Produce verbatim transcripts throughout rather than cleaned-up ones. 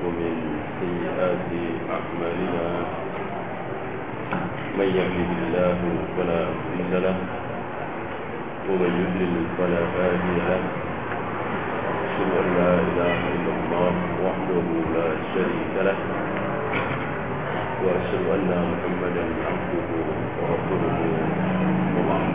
ومن سيئات أعمالنا من يهده الله فلا مضل له ومن يضلل فلا هادي له أشهد أن لا إله إلا الله وحده لا شريك له وأشهد أن محمدا عبده ورسوله وبعد.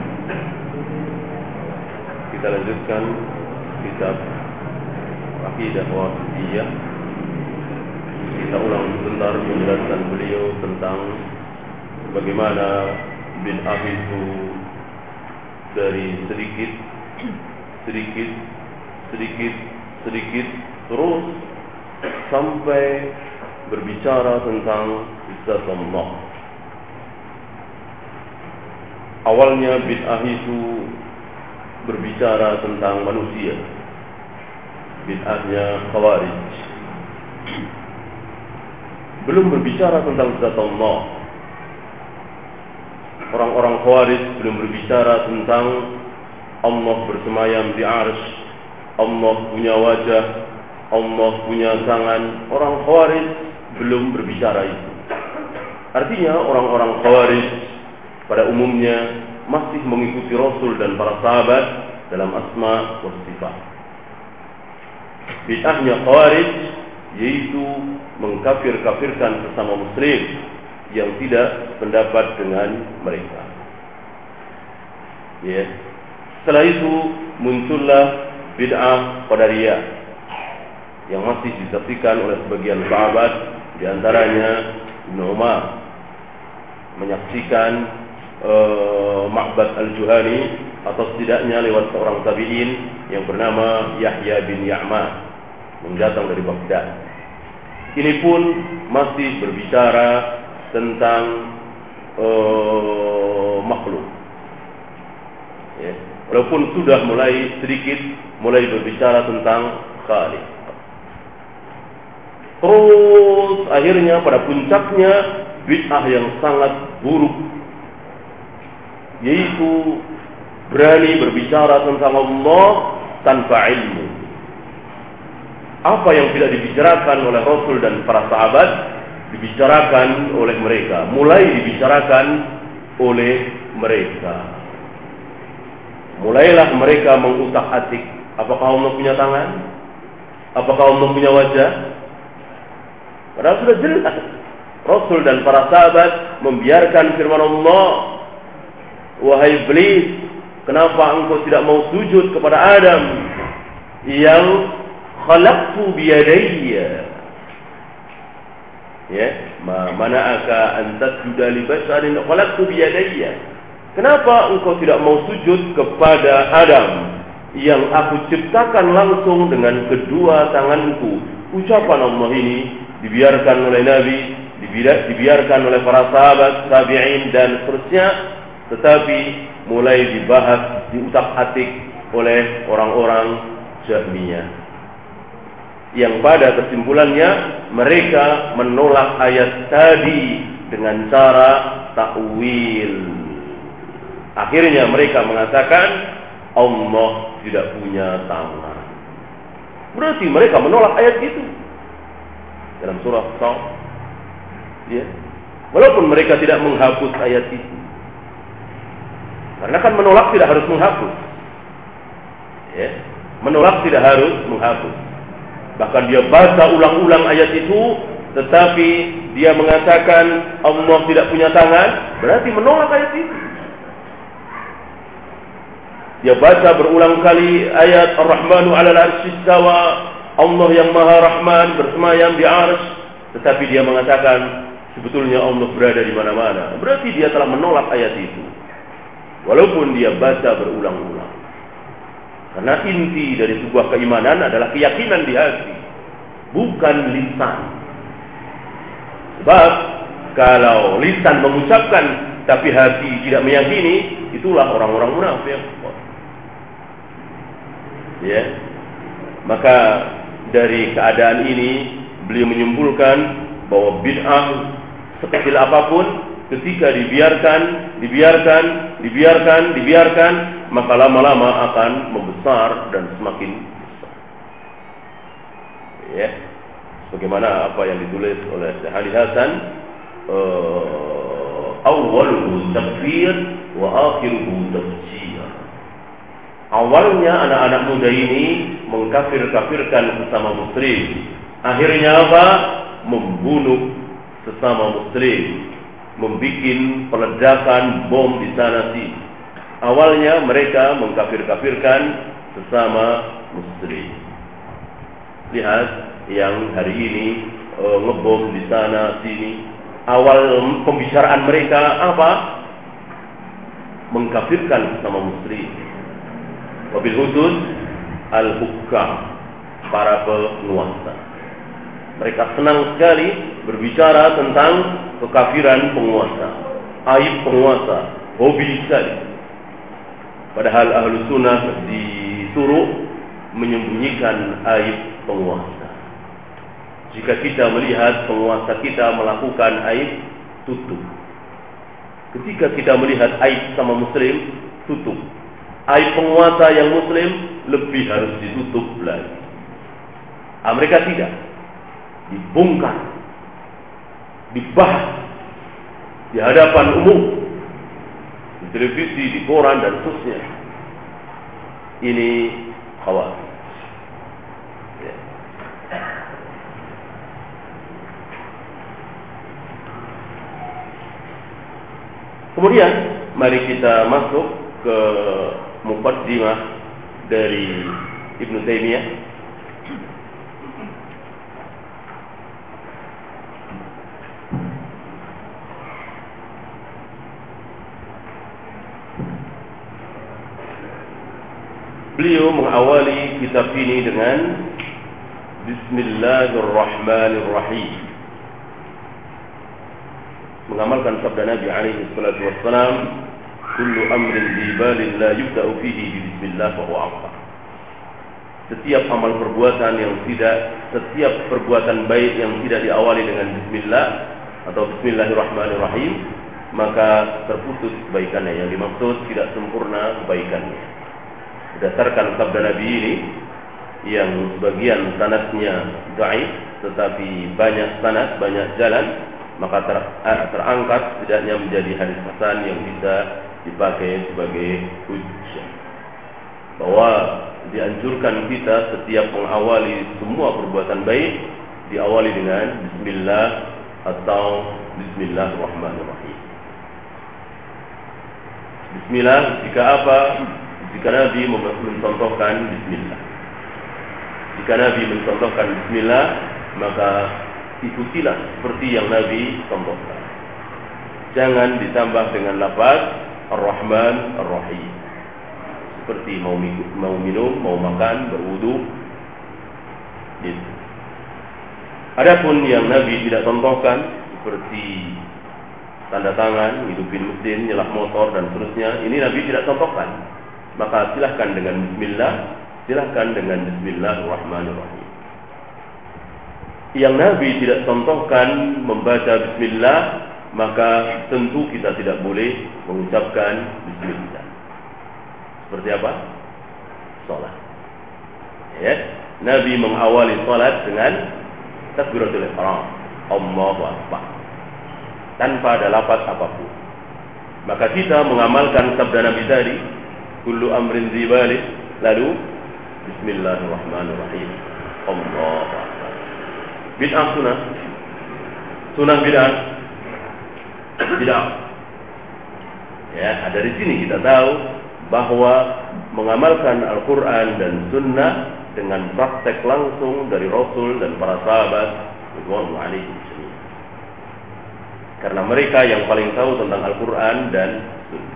Kita lanjutkan kitab Aqidah Wasithiyah. Kita ulang sebentar penjelasan beliau tentang bagaimana bid'ah itu dari sedikit, sedikit, sedikit, sedikit terus sampai berbicara tentang zat Allah. Awalnya bid'ah itu berbicara tentang manusia, bid'ahnya Khawarij. Belum berbicara tentang zat Allah. Orang-orang Khawarij belum berbicara tentang Allah bersemayam di arsy, Allah punya wajah, Allah punya tangan. Orang Khawarij belum berbicara itu. Artinya orang-orang Khawarij pada umumnya masih mengikuti Rasul dan para sahabat dalam asma wa sifat. Bid'ahnya Khawarij yaitu mengkafir-kafirkan sesama muslim yang tidak pendapat dengan mereka. Ya. Setelah itu muncullah bid'ah Qadariyah yang masih disaksikan oleh sebagian sahabat, di antaranya Ibnu Umar menyaksikan Uh, Ma'bad al-Juhani atau setidaknya lewat seorang tabi'in yang bernama Yahya bin Ya'ma yang datang dari Baghdad. Ini pun masih berbicara tentang uh, makhluk, ya. Walaupun sudah mulai sedikit mulai berbicara tentang Khaliq. Terus akhirnya pada puncaknya bid'ah yang sangat buruk, yaitu berani berbicara tentang Allah tanpa ilmu. Apa yang tidak dibicarakan oleh Rasul dan para sahabat dibicarakan oleh mereka, mulai dibicarakan oleh mereka. Mulailah mereka mengutak-atik, apakah Allah punya tangan? Apakah Allah punya wajah? Padahal sudah jelas Rasul dan para sahabat membiarkan firman Allah, wahai iblis, kenapa engkau tidak mau sujud kepada Adam yang khalaqtu biyadayya? Ya, ma mana'aka an tasjuda li basharin khalaqtu biyadayya? Kenapa engkau tidak mau sujud kepada Adam yang aku ciptakan langsung dengan kedua tanganku? Ucapan Allah ini dibiarkan oleh Nabi, dibiarkan oleh para sahabat, tabi'in dan seterusnya, tetapi mulai dibahas, diutak-atik oleh orang-orang Jahmiyah, yang pada kesimpulannya mereka menolak ayat tadi dengan cara takwil. Akhirnya mereka mengatakan Allah tidak punya tangan. Berarti mereka menolak ayat itu dalam surah As-Saff, ya. Walaupun mereka tidak menghapus ayat itu, karena kan menolak tidak harus menghapus, ya. Menolak tidak harus menghapus. Bahkan dia baca ulang-ulang ayat itu, tetapi dia mengatakan Allah tidak punya tangan, berarti menolak ayat itu. Dia baca berulang kali ayat Ar-Rahmanu 'alal 'arsy istawa, Allah yang Maha Rahman bersemayam di arsy, tetapi dia mengatakan sebetulnya Allah berada di mana-mana. Berarti dia telah menolak ayat itu, walaupun dia baca berulang-ulang. Karena inti dari sebuah keimanan adalah keyakinan di hati, bukan lisan. Sebab kalau lisan mengucapkan tapi hati tidak meyakini, itulah orang-orang munafik. Ya. Maka dari keadaan ini beliau menyimpulkan bahwa bid'ah sekecil apapun, ketika dibiarkan, dibiarkan, dibiarkan, dibiarkan, maka lama-lama akan membesar dan semakin besar. Ya. Bagaimana apa yang ditulis oleh Syekh Ali Hasan, uh, awwaluhu takfir wa akhiruhu tafjir. Awalnya anak-anak muda ini mengkafir-kafirkan sesama muslim. Akhirnya apa? Membunuh sesama muslim, membuat peledakan bom di sana sini. Awalnya mereka mengkafir-kafirkan sesama muslim. Lihat yang hari ini e, ngebom di sana sini. Awal pembicaraan mereka apa? Mengkafirkan sesama muslim. Wabil khusus al-hukam, para penguasa. Mereka senang sekali berbicara tentang kekafiran penguasa, aib penguasa, hobi sekali. Padahal ahlu sunnah disuruh menyembunyikan aib penguasa. Jika kita melihat penguasa kita melakukan aib, tutup. Ketika kita melihat aib sama muslim, tutup. Aib penguasa yang muslim lebih harus ditutup lagi. Amerika tidak, dibongkar, dibahas di hadapan umum, di televisi, di koran dan seterusnya. Ini khawatir. Ya. Kemudian mari kita masuk ke muqaddimah dari Ibnu Taimiyah. Beliau mengawali kitab ini dengan Bismillahirrahmanirrahim, mengamalkan sabda Nabi alaihi salatu wassalam, kullu amrin dzibalin la yubda'u fihi bi bismillah fa huwa aqta. Setiap amal perbuatan yang tidak setiap perbuatan baik yang tidak diawali dengan bismillah atau bismillahirrahmanirrahim, maka terputus kebaikannya. Yang dimaksud tidak sempurna kebaikannya. Berdasarkan sabda Nabi ini yang sebagian sanadnya dhaif tetapi banyak sanad, banyak jalan, maka ter, terangkat setidaknya menjadi hadis hasan yang bisa dipakai sebagai hujjah. Bahwa dianjurkan kita setiap mengawali semua perbuatan baik diawali dengan bismillah atau bismillahirrahmanirrahim. Bismillah jika apa? Jika Nabi mencontohkan bismillah. Jika Nabi mencontohkan bismillah, maka ikutilah seperti yang Nabi contohkan. Jangan ditambah dengan lafaz Ar-Rahman Ar-Rahim. Seperti mau minum, mau, minum, mau makan, berwudu. Gitu. Adapun yang Nabi tidak contohkan seperti tanda tangan, hidupin mesin, nyelak motor dan seterusnya, ini Nabi tidak contohkan. Maka silahkan dengan bismillah, silahkan dengan bismillahirrahmanirrahim. Yang Nabi tidak contohkan membaca bismillah, maka tentu kita tidak boleh mengucapkan bismillah. Seperti apa? Salat. Ya, Nabi mengawali salat dengan takbiratul ihram, Allahu akbar, tanpa ada lafaz apapun. Maka kita mengamalkan sabda Nabi tadi, kullu amrin dzibali, lalu bismillahirrahmanirrahim, Allahu akbar. Bid'ah sunnah, sunnah bid'ah, bid'ah. Ya, dari sini kita tahu bahwa mengamalkan Al-Quran dan Sunnah dengan praktek langsung dari Rasul dan para sahabat radhiyallahu anhum. Karena mereka yang paling tahu tentang Al-Quran dan Sunnah.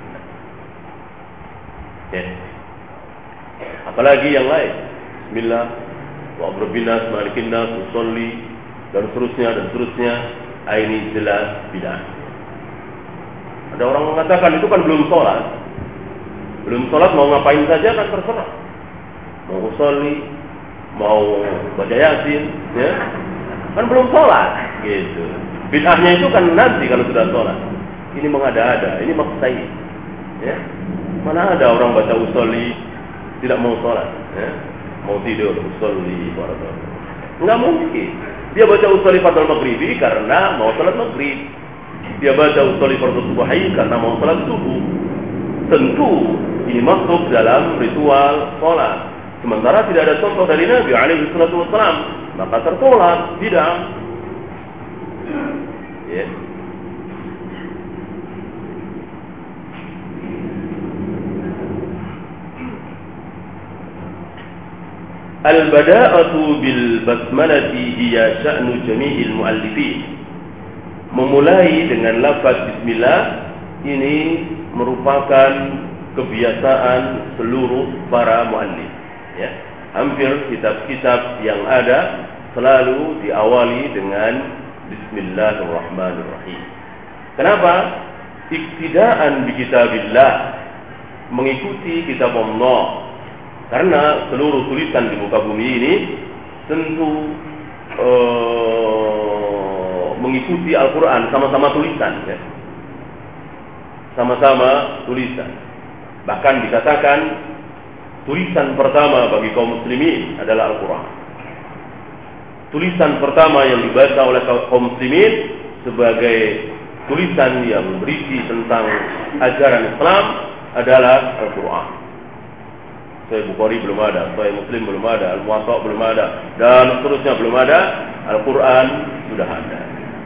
Ya. Apalagi yang lain, bismillah wa abrabinas malikin nas usolli dan seterusnya dan seterusnya, ini jelas bid'ah. Ada orang mengatakan itu kan belum sholat, belum sholat mau ngapain saja kan terserah, mau usolli, mau baca yasin, ya kan belum sholat, gitu. Bid'ahnya itu kan nanti kalau sudah sholat. Ini mengada-ada, ini maksain, ya. Mana ada orang baca usolli tidak mau sholat, ya? Mau tidur usolli, enggak mungkin. Dia baca usolli fardhu maghribi karena mau salat maghrib. Dia baca usolli fardhu subuhi karena mau salat subuh. Tentu ini masuk dalam ritual salat. Sementara tidak ada contoh dari Nabi alaihi salatu wassalam, maka tertolak, tidak. Ya. Al-bada'atu bil basmalati hiya sya'nu jami'il muallifin. Memulai dengan lafaz bismillah ini merupakan kebiasaan seluruh para muallif. Ya. Hampir kitab-kitab yang ada selalu diawali dengan bismillahirrahmanirrahim. Kenapa? Iktidaan bi kitabillah, mengikuti kitab Allah. Karena seluruh tulisan di muka bumi ini tentu uh, mengikuti Al-Quran, sama-sama tulisan, ya. Sama-sama tulisan. Bahkan dikatakan tulisan pertama bagi kaum muslimin adalah Al-Quran. Tulisan pertama yang dibaca oleh kaum muslimin sebagai tulisan yang berisi tentang ajaran Islam adalah Al-Quran. Sahih Bukhari belum ada, Sahih Muslim belum ada, Al-Muwatta belum ada, dan seterusnya belum ada. Al-Quran sudah ada.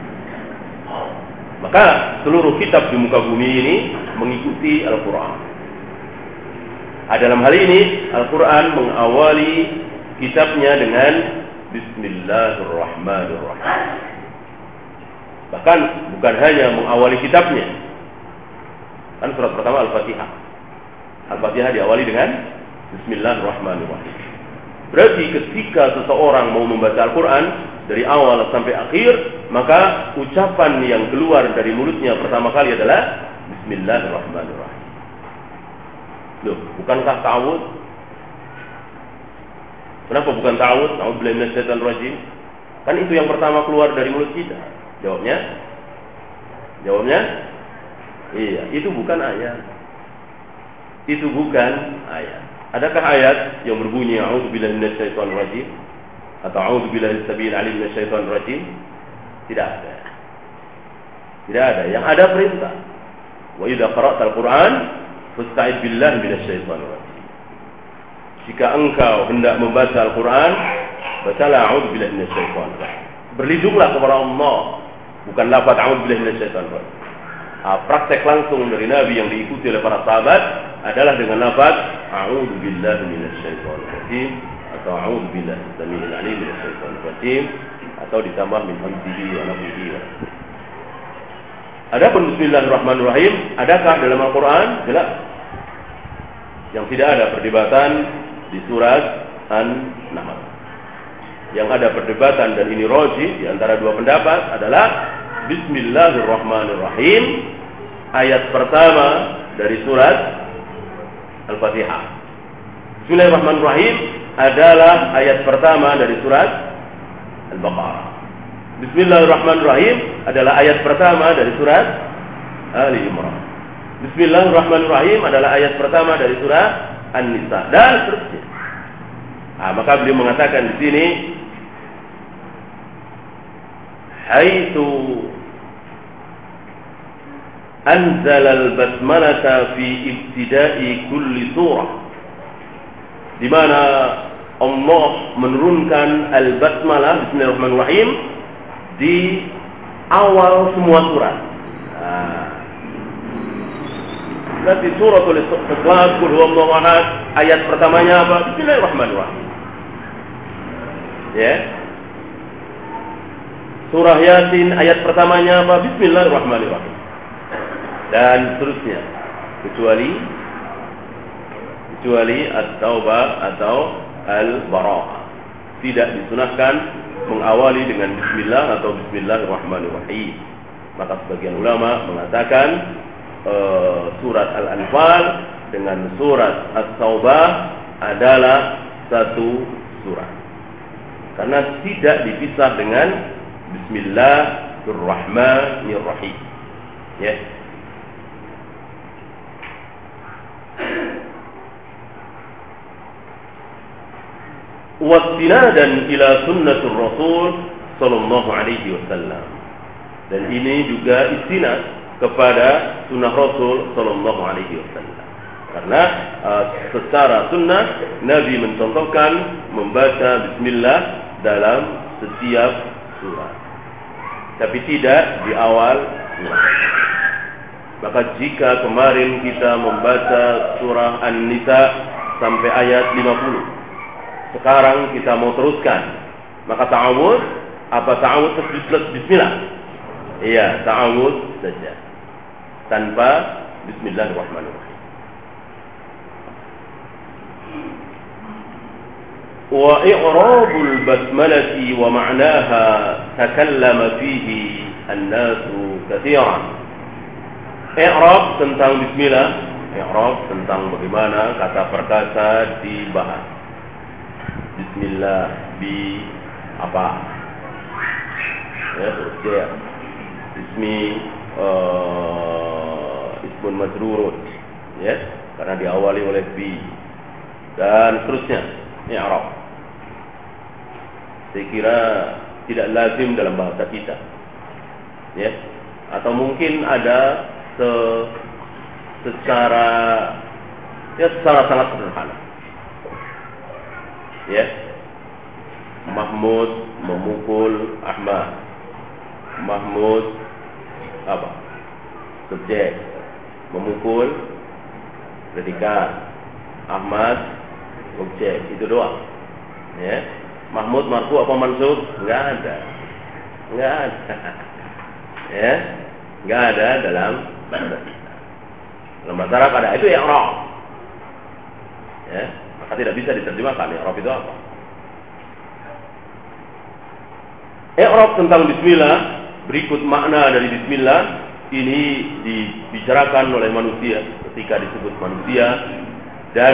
Maka seluruh kitab di muka bumi ini mengikuti Al-Quran. Nah, dalam hal ini Al-Quran mengawali kitabnya dengan Bismillahirrahmanirrahim. Bahkan bukan hanya mengawali kitabnya. Kan surat pertama Al-Fatihah. Al-Fatihah diawali dengan Bismillahirrahmanirrahim. Berarti ketika seseorang mau membaca Al-Quran dari awal sampai akhir, maka ucapan yang keluar dari mulutnya pertama kali adalah Bismillahirrahmanirrahim. Loh, bukankah ta'awud? Kenapa bukan ta'awud? A'udzubillahi minasyaitonir rajim. Kan itu yang pertama keluar dari mulut kita. Jawabnya? Jawabnya? Iya, itu bukan ayat. Itu bukan ayat. Adakah ayat yang berbunyi a'udzubillahi minasyaitonir rajim atau a'udzubillahi as-samii'il 'aliim minasyaitonir rajim? Tidak ada. Tidak ada. Yang ada perintah. Wa idza qara'tal Qur'an fasta'idz billahi minasyaitonir rajim. Jika engkau hendak membaca Al-Qur'an, bacalah a'udzubillahi minasyaitonir rajim. Berlindunglah kepada Allah, bukan lafaz a'udzubillahi minasyaitonir rajim. Ah, praktek langsung dari Nabi yang diikuti oleh para sahabat adalah dengan lafaz a'udzu billahi minasyaitonir rajim atau a'udzu billahi as-samii'il 'aliim minasyaitonir rajim atau ditambah min hamdihi wa nafthihi. Adapun bismillahirrahmanirrahim adakah dalam Al-Qur'an? Jelas. Yang tidak ada perdebatan di surat An-Nahl. Yang ada perdebatan dan ini rajih di antara dua pendapat adalah Bismillahirrahmanirrahim ayat pertama dari surat Al-Fatihah. Bismillahirrahmanirrahim adalah ayat pertama dari surat Al-Baqarah. Bismillahirrahmanirrahim adalah ayat pertama dari surat Ali Imran. Bismillahirrahmanirrahim adalah ayat pertama dari surat An-Nisa dan seterusnya. Nah, maka beliau mengatakan di sini haitsu anzala al-basmalata fi ibtida'i kulli surah, di mana Allah menurunkan al-basmalah bismillahirrahmanirrahim di awal semua surat. Nah, berarti suratul Ikhlas, qul huwallahu ahad, ayat pertamanya apa? Bismillahirrahmanirrahim. Ya. Surah Yasin ayat pertamanya apa? Bismillahirrahmanirrahim. Dan seterusnya. Kecuali kecuali At-Taubah atau Al-Bara'ah. Tidak disunahkan mengawali dengan bismillah atau bismillahirrahmanirrahim. Maka sebagian ulama mengatakan uh, surat Al-Anfal dengan surat At-Taubah adalah satu surat. Karena tidak dipisah dengan bismillahirrahmanirrahim. Ya. Wastinadan ila sunnatur rasul sallallahu alaihi wasallam. Dan ini juga istinad kepada sunnah Rasul sallallahu alaihi wasallam. Karena uh, secara sunnah Nabi mencontohkan membaca bismillah dalam setiap surat, tapi tidak di awal surat. Maka jika kemarin kita membaca surah An-Nisa sampai ayat lima puluh, sekarang kita mau teruskan, maka ta'awudz, apa ta'awudz plus bismillah? Iya, ta'awudz saja tanpa bismillahirrahmanirrahim. Wa i'rabul basmalati wa ma'naha takallama fihi an-nasu katsiran. I'rab tentang bismillah, i'rab tentang bagaimana kata perkata dibahas. Bismillah bi apa? Ya, terus dia Bismi uh, ismun majrurun, ya, karena diawali oleh bi dan seterusnya. I'rab saya kira tidak lazim dalam bahasa kita, ya, atau mungkin ada se secara ya secara sangat sederhana, ya. Mahmud memukul Ahmad. Mahmud apa? Subjek. Memukul predikat. Ahmad objek. Itu doang. Ya. Mahmud marfu apa mansub? Enggak ada. Enggak ada. Ya. Enggak ada dalam bahasa kita. Dalam bahasa Arab ada itu i'rab. Ya, maka tidak bisa diterjemahkan i'rab itu apa? I'rab tentang bismillah, berikut makna dari bismillah ini dibicarakan oleh manusia ketika disebut manusia dan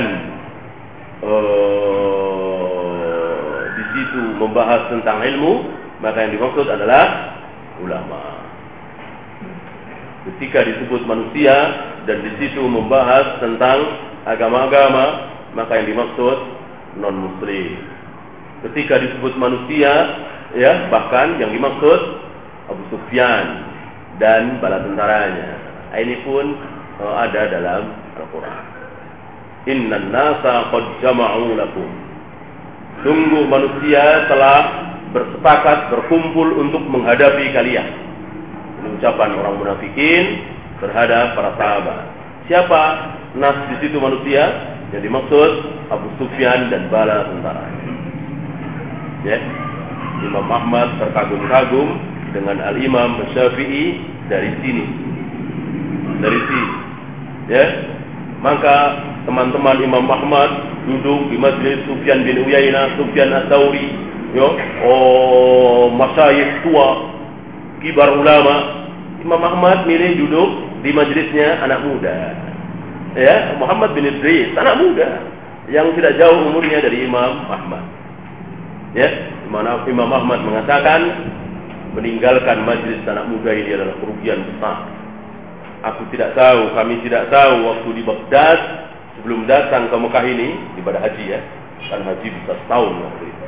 uh, di situ membahas tentang ilmu, maka yang dimaksud adalah ulama. Ketika disebut manusia dan di situ membahas tentang agama-agama, maka yang dimaksud non-muslim. Ketika disebut manusia, ya, bahkan yang dimaksud Abu Sufyan dan bala tentaranya. Ini pun uh, ada dalam Al-Quran. Innan nasa qad jama'u lakum. Sungguh manusia telah bersepakat berkumpul untuk menghadapi kalian. Ucapan orang munafikin terhadap para sahabat. Siapa nas di situ manusia? Yang dimaksud Abu Sufyan dan bala tentara. Ya. Imam Ahmad terkagum-kagum dengan Al-Imam Syafi'i dari sini. Dari sini. Ya. Maka teman-teman Imam Ahmad duduk di majlis Sufyan bin Uyainah, Sufyan Ats-Tsauri, yo, oh masyayikh tua, kibar ulama. Imam Ahmad milih duduk di majlisnya anak muda, ya, Muhammad bin Idris, anak muda yang tidak jauh umurnya dari Imam Ahmad, ya. Dimana Imam Ahmad mengatakan meninggalkan majlis anak muda ini adalah kerugian besar. Aku tidak tahu, kami tidak tahu waktu di Baghdad sebelum datang ke Mekah ini ibadah haji, ya, kan haji bisa setahun waktu itu.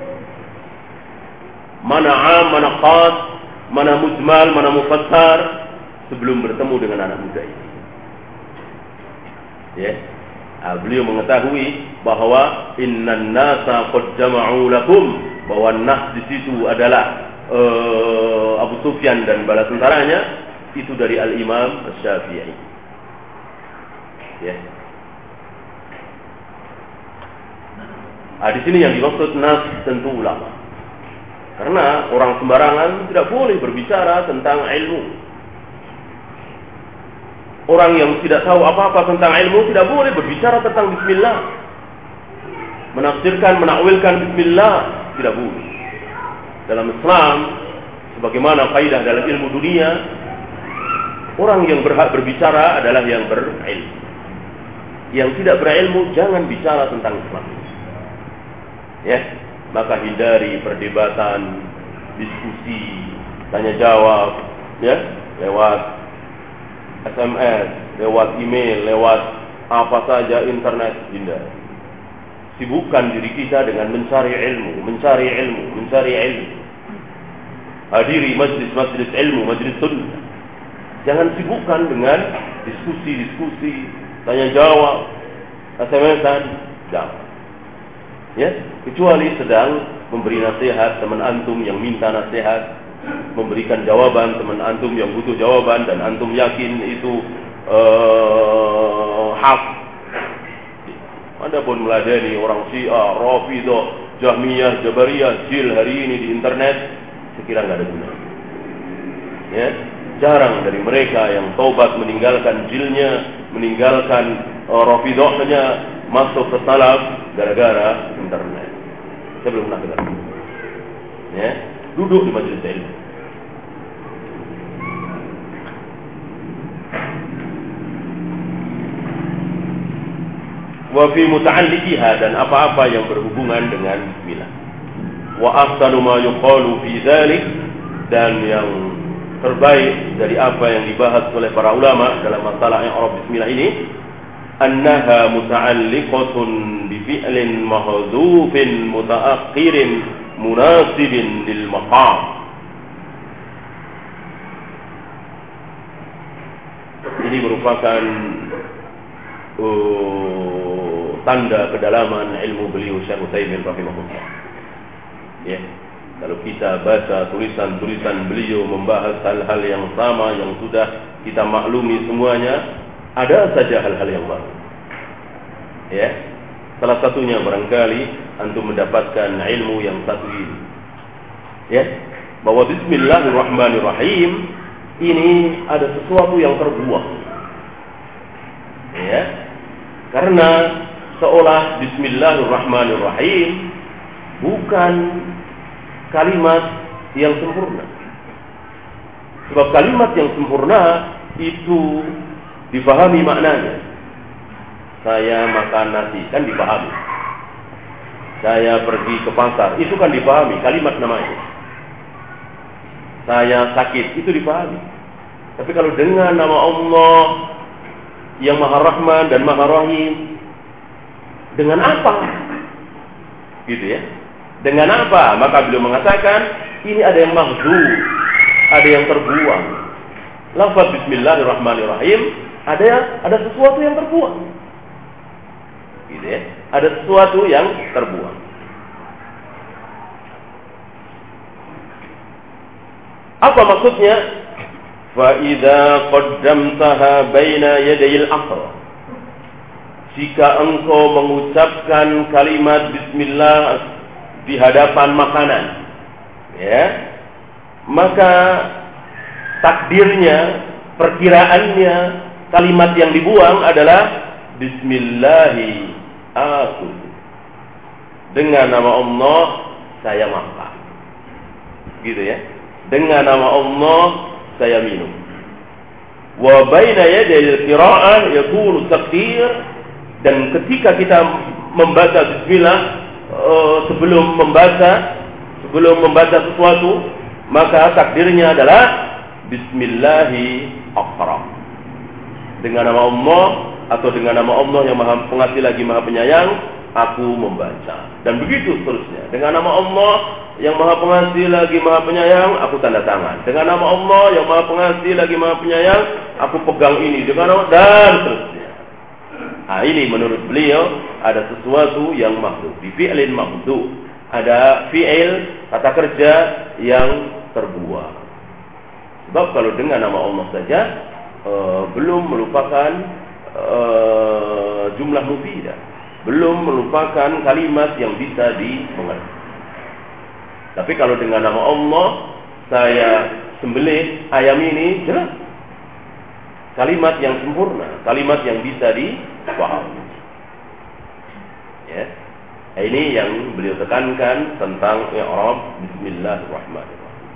Mana am, mana khas, mana mujmal, mana mufassar sebelum bertemu dengan anak muda ini. Ya. Nah, beliau mengetahui bahwa innan nasa qad jama'u lakum, bahwa nas di situ adalah uh, Abu Sufyan dan bala tentaranya, itu dari Al-Imam Syafi'i. Ya. Nah, di sini yang dimaksud nas tentu ulama. Karena orang sembarangan tidak boleh berbicara tentang ilmu. Orang yang tidak tahu apa-apa tentang ilmu tidak boleh berbicara tentang bismillah. Menafsirkan, menakwilkan bismillah tidak boleh. Dalam Islam, sebagaimana kaidah dalam ilmu dunia, orang yang berhak berbicara adalah yang berilmu. Yang tidak berilmu jangan bicara tentang Islam. Ya. Maka hindari perdebatan, diskusi, tanya jawab, ya, lewat S M S, lewat email, lewat apa saja internet, hindari. Sibukkan diri kita dengan mencari ilmu, mencari ilmu, mencari ilmu. Hadiri majlis-majlis ilmu, majlis sunnah. Jangan sibukkan dengan diskusi-diskusi, tanya jawab, S M S-an, jangan. Ya, kecuali sedang memberi nasihat teman antum yang minta nasihat, memberikan jawaban teman antum yang butuh jawaban dan antum yakin itu uh, hak. Adapun meladeni orang Syiah, Rafidhah, Jahmiyah, Jabariyah, Jil hari ini di internet, sekira nggak ada guna. Ya, jarang dari mereka yang taubat meninggalkan jilnya, meninggalkan uh, Rafidhahnya, masuk ke salaf gara-gara internet. Saya belum pernah dengar. Ya, duduk di majelis ilmu. Wa fi muta'alliqiha, dan apa-apa yang berhubungan dengan bismillah. Wa ahsanu ma yuqalu fi dzalik, dan yang terbaik dari apa yang dibahas oleh para ulama dalam masalah i'rab bismillah ini, annaha muta'alliqatun bi fi'lin mahdhufin mutaakhirin munasibin lil maqam. Ini merupakan uh, tanda kedalaman ilmu beliau Syekh Utsaimin rahimahullah. Ya, kalau kita baca tulisan-tulisan beliau membahas hal-hal yang sama yang sudah kita maklumi semuanya, ada saja hal-hal yang baru. Ya, salah satunya barangkali antum mendapatkan ilmu yang satu ini. Ya, bahwa bismillahirrahmanirrahim ini ada sesuatu yang terbuang. Ya, karena seolah bismillahirrahmanirrahim bukan kalimat yang sempurna. Sebab kalimat yang sempurna itu dipahami maknanya. Saya makan nasi, kan dipahami. Saya pergi ke pasar, itu kan dipahami, kalimat namanya. Saya sakit, itu dipahami. Tapi kalau dengan nama Allah yang Maha Rahman dan Maha Rahim, dengan apa? Gitu ya. Dengan apa? Maka beliau mengatakan, ini ada yang mahdzuf, ada yang terbuang. Lafaz bismillahirrahmanirrahim, ada yang, ada sesuatu yang terbuang. Gitu ya. Ada sesuatu yang terbuang. Apa maksudnya? Fa idza qaddamtaha baina yadayil asr. Jika engkau mengucapkan kalimat bismillah di hadapan makanan, ya, maka takdirnya, perkiraannya, kalimat yang dibuang adalah bismillahi akul. Dengan nama Allah saya makan. Gitu ya. Dengan nama Allah saya minum. Wa baina yadayil qira'ah yakunu takdir, dan ketika kita membaca bismillah uh, sebelum membaca sebelum membaca sesuatu, maka takdirnya adalah bismillahi aqra. Dengan nama Allah atau dengan nama Allah yang Maha Pengasih lagi Maha Penyayang, aku membaca. Dan begitu seterusnya. Dengan nama Allah yang Maha Pengasih lagi Maha Penyayang, aku tanda tangan. Dengan nama Allah yang Maha Pengasih lagi Maha Penyayang, aku pegang ini. Dengan nama, dan seterusnya. Nah, ini menurut beliau ada sesuatu yang mahdzuf, di fi'lin mahdzuf. Ada fi'il, kata kerja yang terbuang. Sebab kalau dengan nama Allah saja uh, belum merupakan uh, jumlah mufidah, belum merupakan kalimat yang bisa dimengerti. Tapi kalau dengan nama Allah saya sembelih ayam ini, jelas kalimat yang sempurna, kalimat yang bisa dipahami. Ya, ini yang beliau tekankan tentang i'rab bismillahirrahmanirrahim.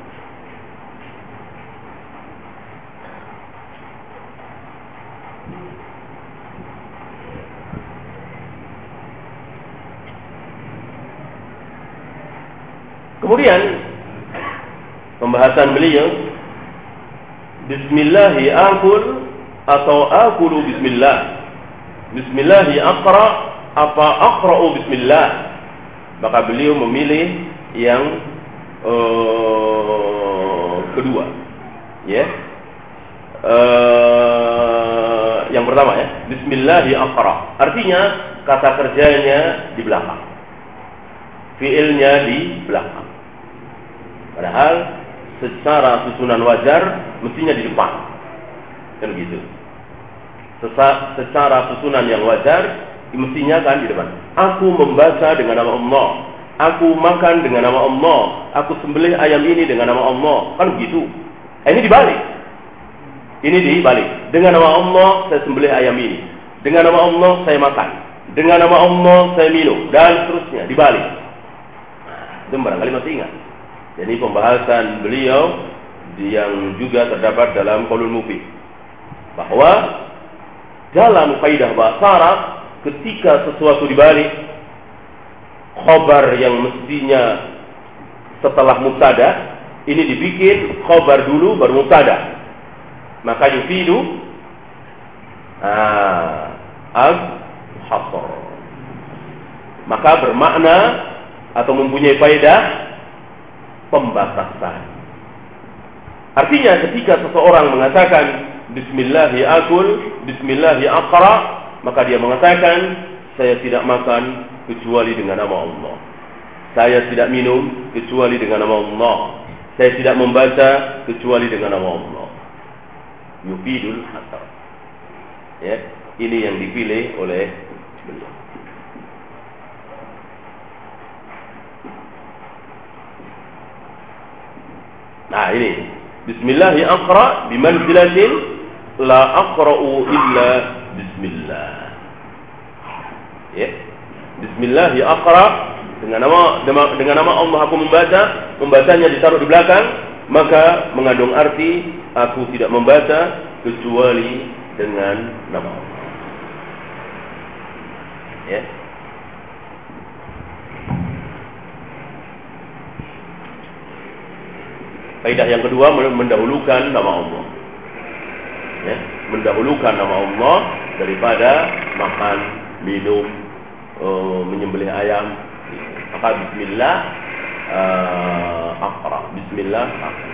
Kemudian pembahasan beliau, bismillahi akul atau akulu bismillah, bismillahi aqra apa aqra'u bismillah. Maka beliau memilih yang uh, kedua. Ya. Uh, yang pertama ya, bismillahi aqra. Artinya kata kerjanya di belakang. Fiilnya di belakang. Padahal secara susunan wajar mestinya di depan. Kan begitu. Sesa, secara susunan yang wajar mestinya kan di depan. Aku membaca dengan nama Allah. Aku makan dengan nama Allah. Aku sembelih ayam ini dengan nama Allah. Kan begitu. Eh, ini dibalik. Ini dibalik. Dengan nama Allah saya sembelih ayam ini. Dengan nama Allah saya makan. Dengan nama Allah saya minum. Dan seterusnya. Dibalik. Nah, itu barangkali masih ingat. Jadi pembahasan beliau yang juga terdapat dalam Qaulul Mufid. Bahwa dalam kaidah bahasa Arab, ketika sesuatu dibalik, khobar yang mestinya setelah mubtada, ini dibikin khobar dulu baru mubtada. Maka yufidu al-hasr. Maka bermakna atau mempunyai faedah pembatasan. Artinya ketika seseorang mengatakan Bismillahi akul, Bismillahi aqra, maka dia mengatakan saya tidak makan kecuali dengan nama Allah. Saya tidak minum kecuali dengan nama Allah. Saya tidak membaca kecuali dengan nama Allah. Yufidul hasar. Ya, ini yang dipilih oleh beliau. Nah ini Bismillahi aqra bimanzilatin la aqra'u illa bismillah. Ya. Bismillahi aqra, dengan nama dengan nama Allah aku membaca, membacanya ditaruh di belakang, maka mengandung arti aku tidak membaca kecuali dengan nama Allah. Ya. Kaidah yang kedua mendahulukan nama Allah. Ya, mendahulukan nama Allah daripada makan, minum, uh, menyembelih ayam. Maka bismillah uh, aqra. Bismillah aqra.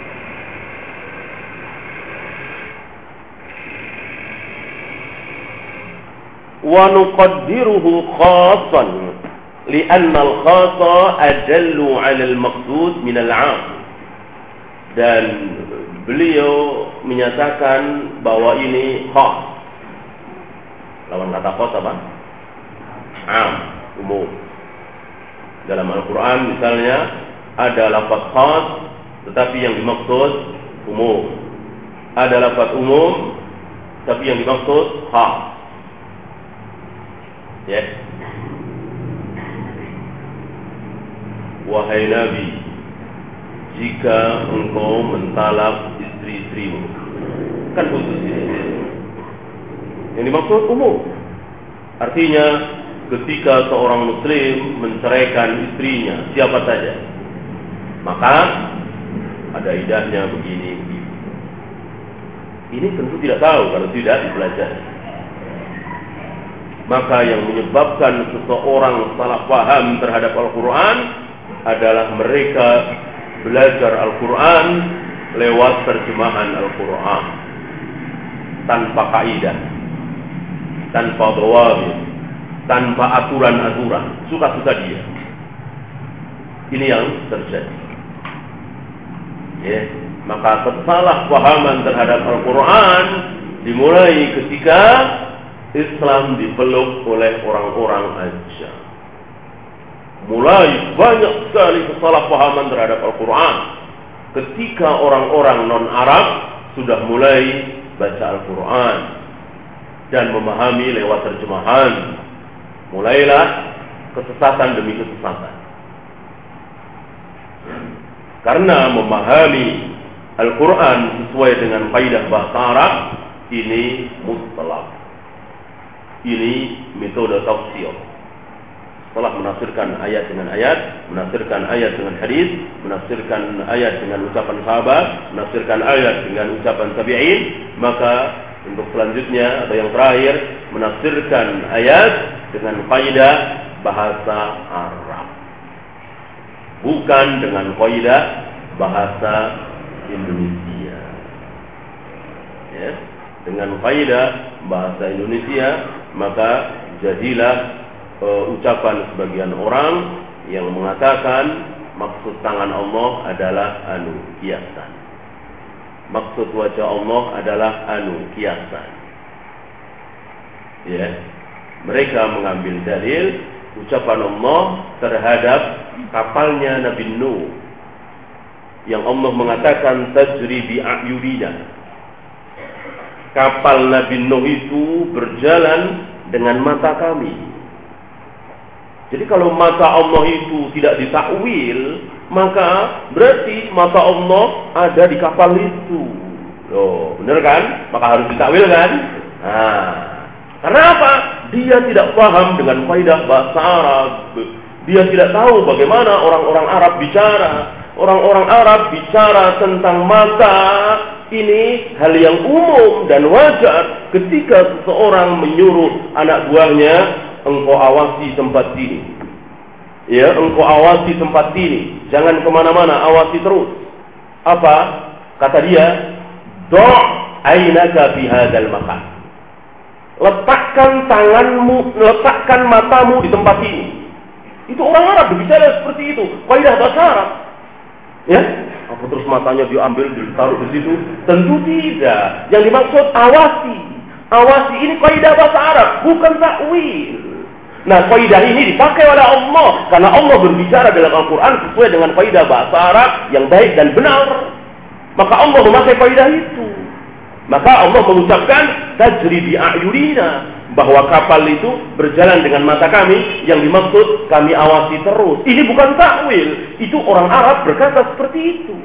Wa nuqaddiruhu khassan li'anna al-khassa ajallu 'ala al-maqsud min al-'am. Dan beliau menyatakan bahwa ini khas. Lawan kata khas apa? Am, umum. Dalam Al-Quran misalnya ada lafaz khas, tetapi yang dimaksud umum. Ada lafaz umum, tapi yang dimaksud khas. Ya. Yeah. Wahai Nabi, jika engkau mentalak istri-istrimu, kan khusus ini. Yang dimaksud umum. Artinya ketika seorang muslim menceraikan istrinya, siapa saja, maka ada idahnya begini, begini. Ini tentu tidak tahu kalau tidak dipelajari. Maka yang menyebabkan seseorang salah paham terhadap Al-Quran adalah mereka belajar Al-Quran lewat terjemahan Al-Quran tanpa kaidah, tanpa dhawabit, tanpa aturan-aturan, suka-suka dia. Ini yang terjadi. Ya, maka kesalahpahaman terhadap Al-Quran dimulai ketika Islam dipeluk oleh orang-orang ajam. Mulai banyak sekali kesalahpahaman terhadap Al-Quran ketika orang-orang non-Arab sudah mulai baca Al-Quran dan memahami lewat terjemahan. Mulailah kesesatan demi kesesatan. Karena memahami Al-Quran sesuai dengan kaidah bahasa Arab, ini mutlak. Ini metode tafsir. Setelah menafsirkan ayat dengan ayat, menafsirkan ayat dengan hadis, menafsirkan ayat dengan ucapan sahabat, menafsirkan ayat dengan ucapan tabi'in, maka untuk selanjutnya atau yang terakhir menafsirkan ayat dengan kaidah bahasa Arab, bukan dengan kaidah bahasa Indonesia. Ya, dengan kaidah bahasa Indonesia, maka jadilah e, ucapan sebagian orang yang mengatakan maksud tangan Allah adalah anu kiasan. Maksud wajah Allah adalah anu kiasan. Ya, mereka mengambil dalil ucapan Allah terhadap kapalnya Nabi Nuh yang Allah mengatakan tajri bi a'yunina. Kapal Nabi Nuh itu berjalan dengan mata kami. Jadi kalau mata Allah itu tidak ditakwil, maka berarti mata Allah ada di kapal itu. Loh, benar kan? Maka harus ditakwil kan? Nah, karena apa? Dia tidak paham dengan kaidah bahasa Arab. Dia tidak tahu bagaimana orang-orang Arab bicara. Orang-orang Arab bicara tentang mata, ini hal yang umum dan wajar ketika seseorang menyuruh anak buahnya, engkau awasi tempat ini. Ya, engkau awasi tempat ini. Jangan kemana-mana, awasi terus. Apa? Kata dia, do' ainaka fi hadzal makan. Letakkan tanganmu, letakkan matamu di tempat ini. Itu orang Arab berbicara seperti itu. Kaidah bahasa Arab. Ya, apa terus matanya diambil ditaruh di situ? Tentu tidak. Yang dimaksud awasi. Awasi ini kaidah bahasa Arab, bukan takwil. Nah, kaidah ini dipakai oleh Allah karena Allah berbicara dalam Al-Qur'an sesuai dengan kaidah bahasa Arab yang baik dan benar. Maka Allah memakai kaidah itu. Maka Allah mengucapkan tajri bi a'yunina, bahwa kapal itu berjalan dengan mata kami, yang dimaksud kami awasi terus. Ini bukan takwil, itu orang Arab berkata seperti itu.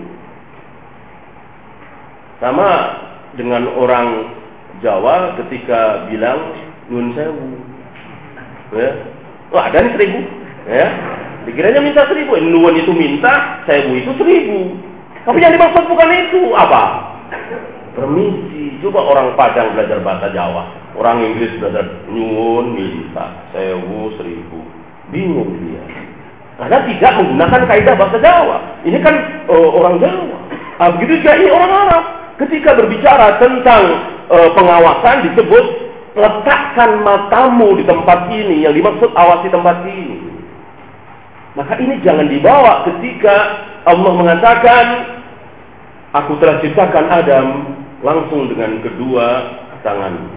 Sama dengan orang Jawa ketika bilang nyun sewu. Ya. Wah, ada nih seribu. Ya. Dikiranya minta seribu, nuwun itu minta, sewu itu seribu. Tapi yang dimaksud bukan itu. Apa? Permisi. Coba orang Padang belajar bahasa Jawa, orang Inggris belajar nyuwun minta, sewu seribu, bingung dia karena tidak menggunakan kaidah bahasa Jawa. Ini kan uh, orang Jawa. Ah, begitu juga ini orang Arab. Ketika berbicara tentang uh, pengawasan disebut letakkan matamu di tempat ini, yang dimaksud awasi tempat ini. Maka ini jangan dibawa ketika Allah mengatakan aku telah ciptakan Adam langsung dengan kedua tanganku.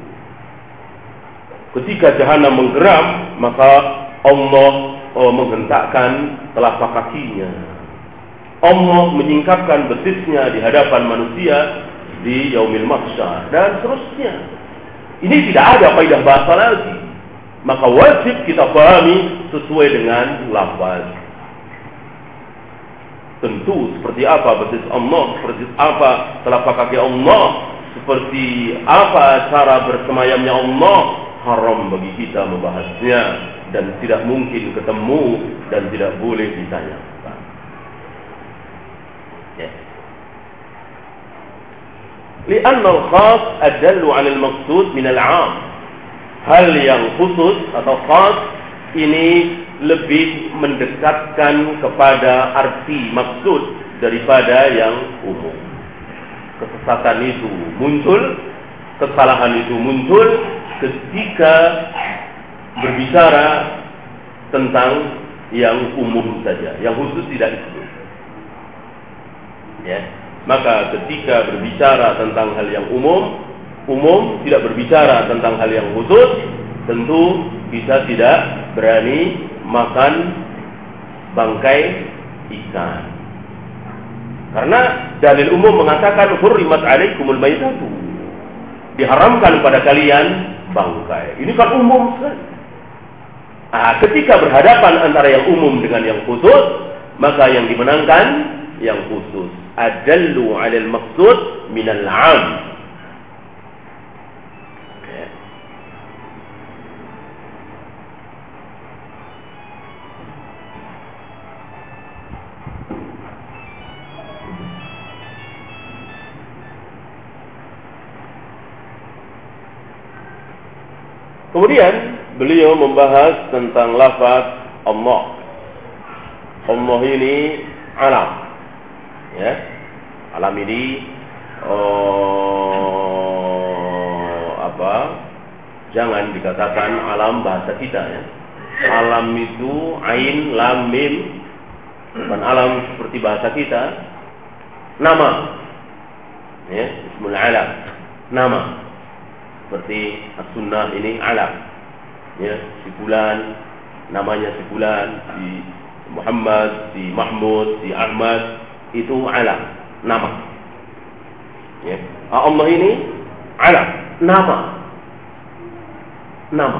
Ketika jahanam menggeram, maka Allah oh, menghentakkan telapak kakinya. Allah menyingkapkan betisnya di hadapan manusia di yaumil mahsyar dan seterusnya. Ini tidak ada kaidah bahasa lagi. Maka wajib kita pahami sesuai dengan lafaz. Tentu seperti apa betis Allah, seperti apa telapak kaki Allah, seperti apa cara bersemayamnya Allah, haram bagi kita membahasnya dan tidak mungkin ketemu dan tidak boleh ditanyakan. Ya. Li'anna al-khas adallu 'ala al-maqsud min al-'am. Hal yang khusus atau khas ini lebih mendekatkan kepada arti maksud daripada yang umum. Kesesatan itu muncul, kesalahan itu muncul ketika berbicara tentang yang umum saja, yang khusus tidak disebut. Ya, maka ketika berbicara tentang hal yang umum, umum tidak berbicara tentang hal yang khusus, tentu kita tidak berani makan bangkai ikan. Karena dalil umum mengatakan hurrimat 'alaikumul maitatu. Diharamkan pada kalian bangkai. Ini kan umum sekali. Nah, ketika berhadapan antara yang umum dengan yang khusus, maka yang dimenangkan yang khusus. Adallu 'alal maqsud minal 'am. Kemudian beliau membahas tentang lafaz Allah. Allah ini alam, ya. Alam ini oh, apa? Jangan dikatakan alam bahasa kita ya. Alam itu ain, lam, mim, bukan alam seperti bahasa kita. Nama, ya, ismul alam, nama. Seperti as-sunnah ini alam, ya, si fulan, namanya si fulan, si Muhammad, si Mahmud, si Ahmad, itu alam, nama. Ya. Allah ini alam, nama, nama.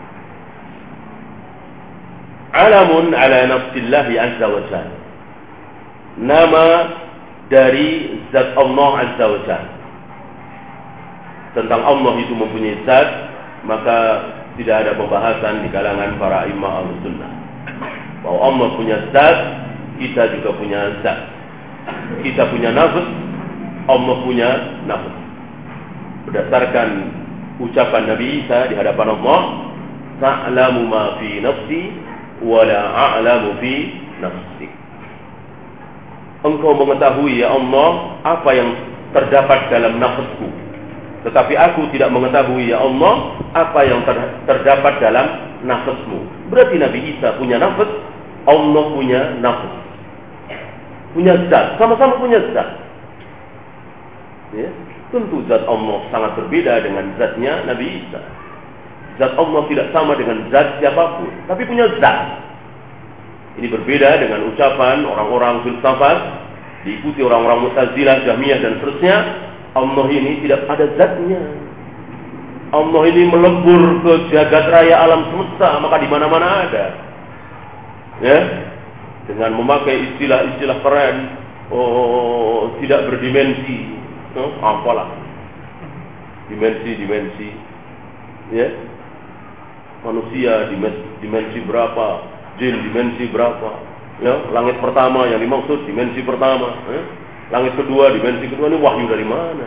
Alamun ala nafsillahi azza wa jalla. Nama dari zat Allah azza wa jalla. Tentang Allah itu mempunyai zat, maka tidak ada pembahasan di kalangan para imam al-sunnah. Bahwa Allah punya zat, kita juga punya zat. Kita punya nafs, Allah punya nafs. Berdasarkan ucapan Nabi Isa di hadapan Allah, ta'lamu ma fi nafsi wa la a'lamu fi nafsi. Engkau mengetahui ya Allah apa yang terdapat dalam nafsku, tetapi aku tidak mengetahui ya Allah apa yang ter terdapat dalam nafsmu. Berarti Nabi Isa punya nafs, Allah punya nafs, punya zat, sama-sama punya zat. Ya, tentu zat Allah sangat berbeda dengan zatnya Nabi Isa. Zat Allah tidak sama dengan zat siapapun, tapi punya zat. Ini berbeda dengan ucapan orang-orang filsafat, diikuti orang-orang Mu'tazilah, Jahmiyah dan seterusnya. Allah ini tidak ada zatnya. Allah ini melebur ke jagat raya alam semesta, maka di mana-mana ada. Ya, dengan memakai istilah-istilah keren, oh, tidak berdimensi, oh, apalah, dimensi-dimensi, ya, manusia dimensi berapa, jin dimensi berapa, ya, langit pertama yang dimaksud dimensi pertama, ya? Langit kedua dimensi kedua, ini wahyu dari mana?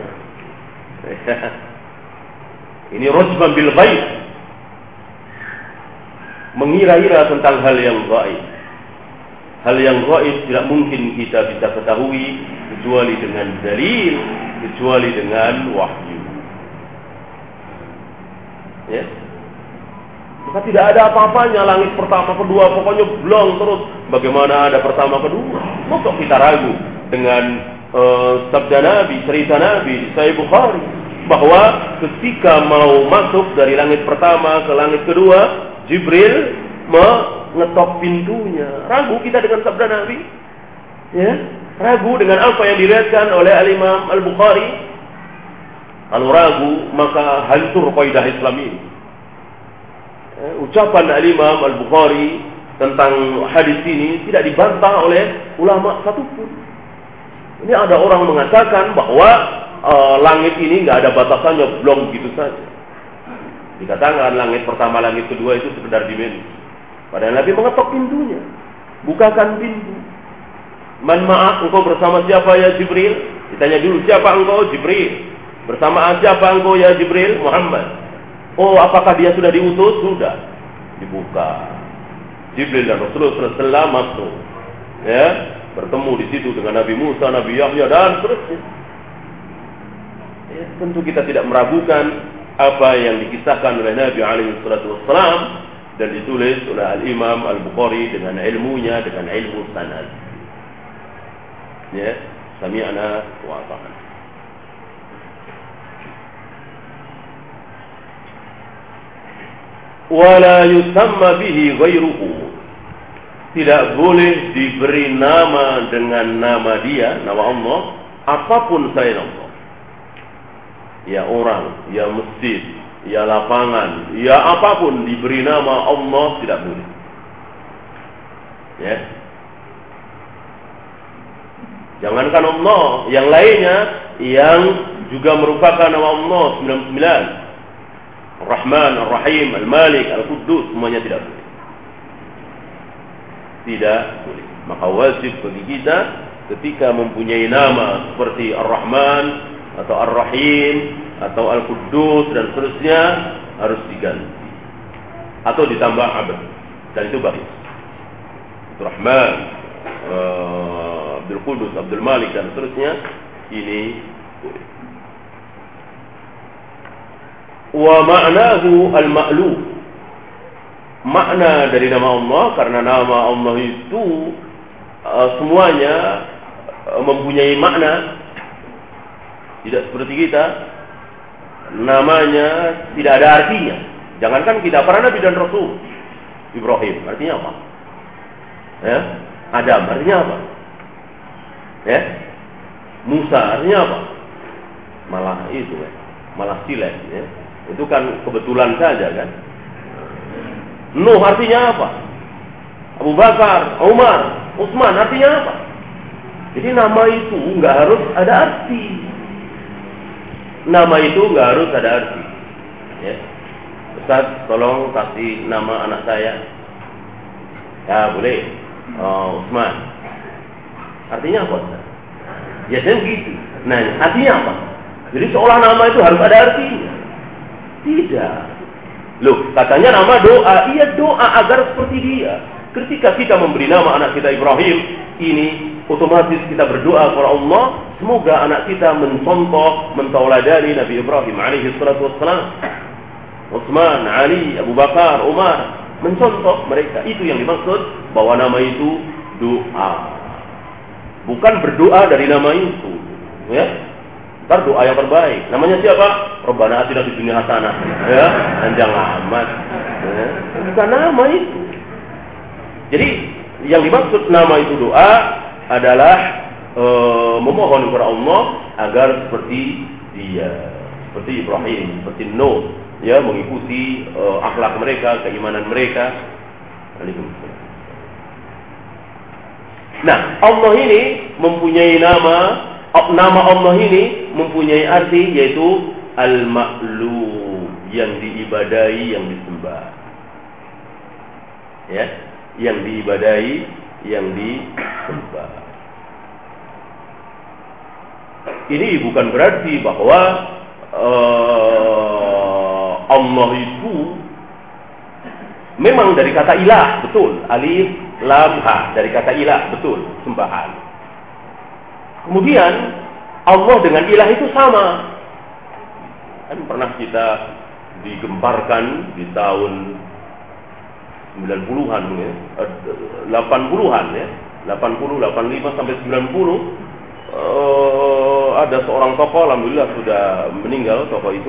Ini rajman bil ghaib, mengira-ira tentang hal yang gaib. Hal yang gaib tidak mungkin kita bisa ketahui kecuali dengan dalil, kecuali dengan wahyu. Ya. Maka tidak ada apa-apanya langit pertama, kedua, pokoknya blong terus. Bagaimana ada pertama, kedua? Masa kita ragu dengan uh, sabda Nabi, cerita Nabi di Sahih Bukhari, bahwa ketika mau masuk dari langit pertama ke langit kedua, Jibril mengetok pintunya. Ragu kita dengan sabda Nabi? Ya, ragu dengan apa yang diriwayatkan oleh Al-Imam Al-Bukhari? Kalau ragu, maka hancur kaidah Islam ini. Ucapan Al-Imam Al-Bukhari tentang hadis ini tidak dibantah oleh ulama satupun. Ini ada orang mengatakan bahwa uh, langit ini nggak ada batasannya, belum begitu saja. Dikatakan langit pertama, langit kedua itu sekedar dimensi. Padahal Nabi mengetok pintunya, bukakan pintu. Man ma'ak, engkau bersama siapa ya Jibril? Ditanya dulu, siapa engkau? Jibril. Bersama siapa engkau ya Jibril? Muhammad. Oh, apakah dia sudah diutus? Sudah. Dibuka. Jibril dan Rasulullah sallallahu alaihi wasallam masuk. Ya, bertemu di situ dengan Nabi Musa, Nabi Yahya dan seterusnya. Ya, tentu kita tidak meragukan apa yang dikisahkan oleh Nabi alaihi wasallam dan ditulis oleh Al-Imam Al-Bukhari dengan ilmunya, dengan ilmu sanad. Ya, sami'na wa ata'na. Wala yusamma bihi ghairuhu. Tidak boleh diberi nama dengan nama dia, nama Allah, apapun selain Allah. Ya orang, ya masjid, ya lapangan, ya apapun diberi nama Allah tidak boleh. Ya. Jangankan Allah, yang lainnya yang juga merupakan nama Allah sembilan puluh sembilan. Ar-Rahman, Ar-Rahim, Al-Malik, Al-Quddus, semuanya tidak boleh. Tidak boleh. Maka wajib bagi kita ketika mempunyai nama seperti Ar-Rahman atau Ar-Rahim atau Al-Quddus dan seterusnya harus diganti atau ditambah abad, dan itu baik. Rahman, uh, Abdul Quddus, Abdul Malik dan seterusnya ini boleh. Wa ma'nahu al-ma'lu. Makna dari nama Allah, karena nama Allah itu uh, semuanya uh, mempunyai makna. Tidak seperti kita, namanya tidak ada artinya. Jangankan kita, para nabi dan rasul. Ibrahim artinya apa? Ya, Adam artinya apa? Ya, Musa artinya apa? Malah itu, ya. Malah silet. Ya. Itu kan kebetulan saja kan. Nuh artinya apa? Abu Bakar, Umar, Utsman artinya apa? Jadi nama itu nggak harus ada arti. Nama itu nggak harus ada arti. Ya. Ustaz, tolong kasih nama anak saya. Ya boleh. Oh, Utsman. Artinya apa? Ustaz? Ya saya begitu. Nah, artinya apa? Jadi seolah nama itu harus ada artinya. Tidak. Loh, katanya nama doa. Iya, doa agar seperti dia. Ketika kita memberi nama anak kita Ibrahim, ini otomatis kita berdoa kepada Allah, semoga anak kita mencontoh, mentauladani Nabi Ibrahim alaihi salatu wassalam. Utsman, Ali, Abu Bakar, Umar, mencontoh mereka. Itu yang dimaksud bahwa nama itu doa. Bukan berdoa dari nama itu. Ya. Ntar doa yang terbaik. Namanya siapa? Rabbana atina fid dunya hasanah. Ya, panjang amat. Ya. Bukan nama itu. Jadi yang dimaksud nama itu doa adalah e, memohon kepada Allah agar seperti dia, seperti Ibrahim, seperti Nuh, ya, mengikuti e, akhlak mereka, keimanan mereka. Waalaikumsalam. Nah, Allah ini mempunyai nama. Nama Allah ini mempunyai arti, yaitu Al-Ma'lu, yang diibadai, yang disembah. Ya, yang diibadai, yang disembah. Ini bukan berarti bahwa uh, Allah itu memang dari kata ilah, betul. Alif, lam, ha, dari kata ilah, betul, sembahan. Kemudian Allah dengan ilah itu sama. Kan pernah kita digemparkan di tahun sembilan puluhan ya, delapan puluhan ya, delapan puluh, delapan puluh lima sampai sembilan puluh, uh, ada seorang tokoh, alhamdulillah sudah meninggal tokoh itu,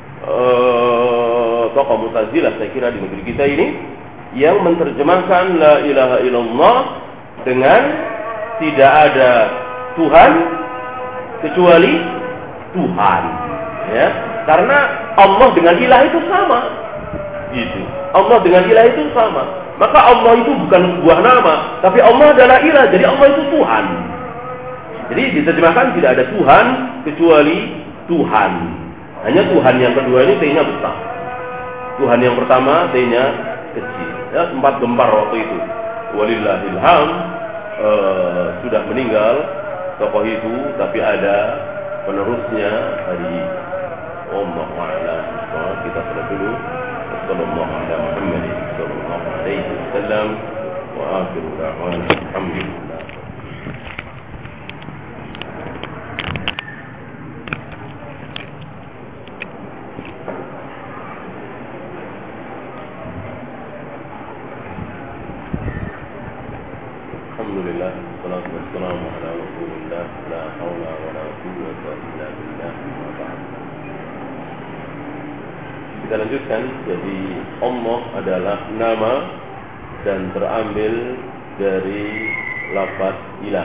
uh, tokoh Mu'tazilah saya kira di negeri kita ini, yang menerjemahkan la ilaha illallah dengan tidak ada Tuhan kecuali Tuhan, ya, karena Allah dengan ilah itu sama, gitu. Allah dengan ilah itu sama. Maka Allah itu bukan sebuah nama, tapi Allah adalah ilah. Jadi Allah itu Tuhan. Jadi diterjemahkan tidak ada Tuhan kecuali Tuhan. Hanya Tuhan yang kedua ini T-nya besar. Tuhan yang pertama T-nya kecil. Ya, sempat gempar waktu itu. Walillahilham, uh, sudah meninggal tokoh itu, tapi ada penerusnya hari Allahu a'lam. Kita sudah dulu. Sallallahu ala Muhammad sallallahu alaihi wasallam wa akhiru da'wana alhamdulillah. Alhamdulillah, salatu wassalamu ala Rasulillah, la haula wa la quwwata illa billah. Kita lanjutkan. Jadi Allah adalah nama dan terambil dari lafaz ilah.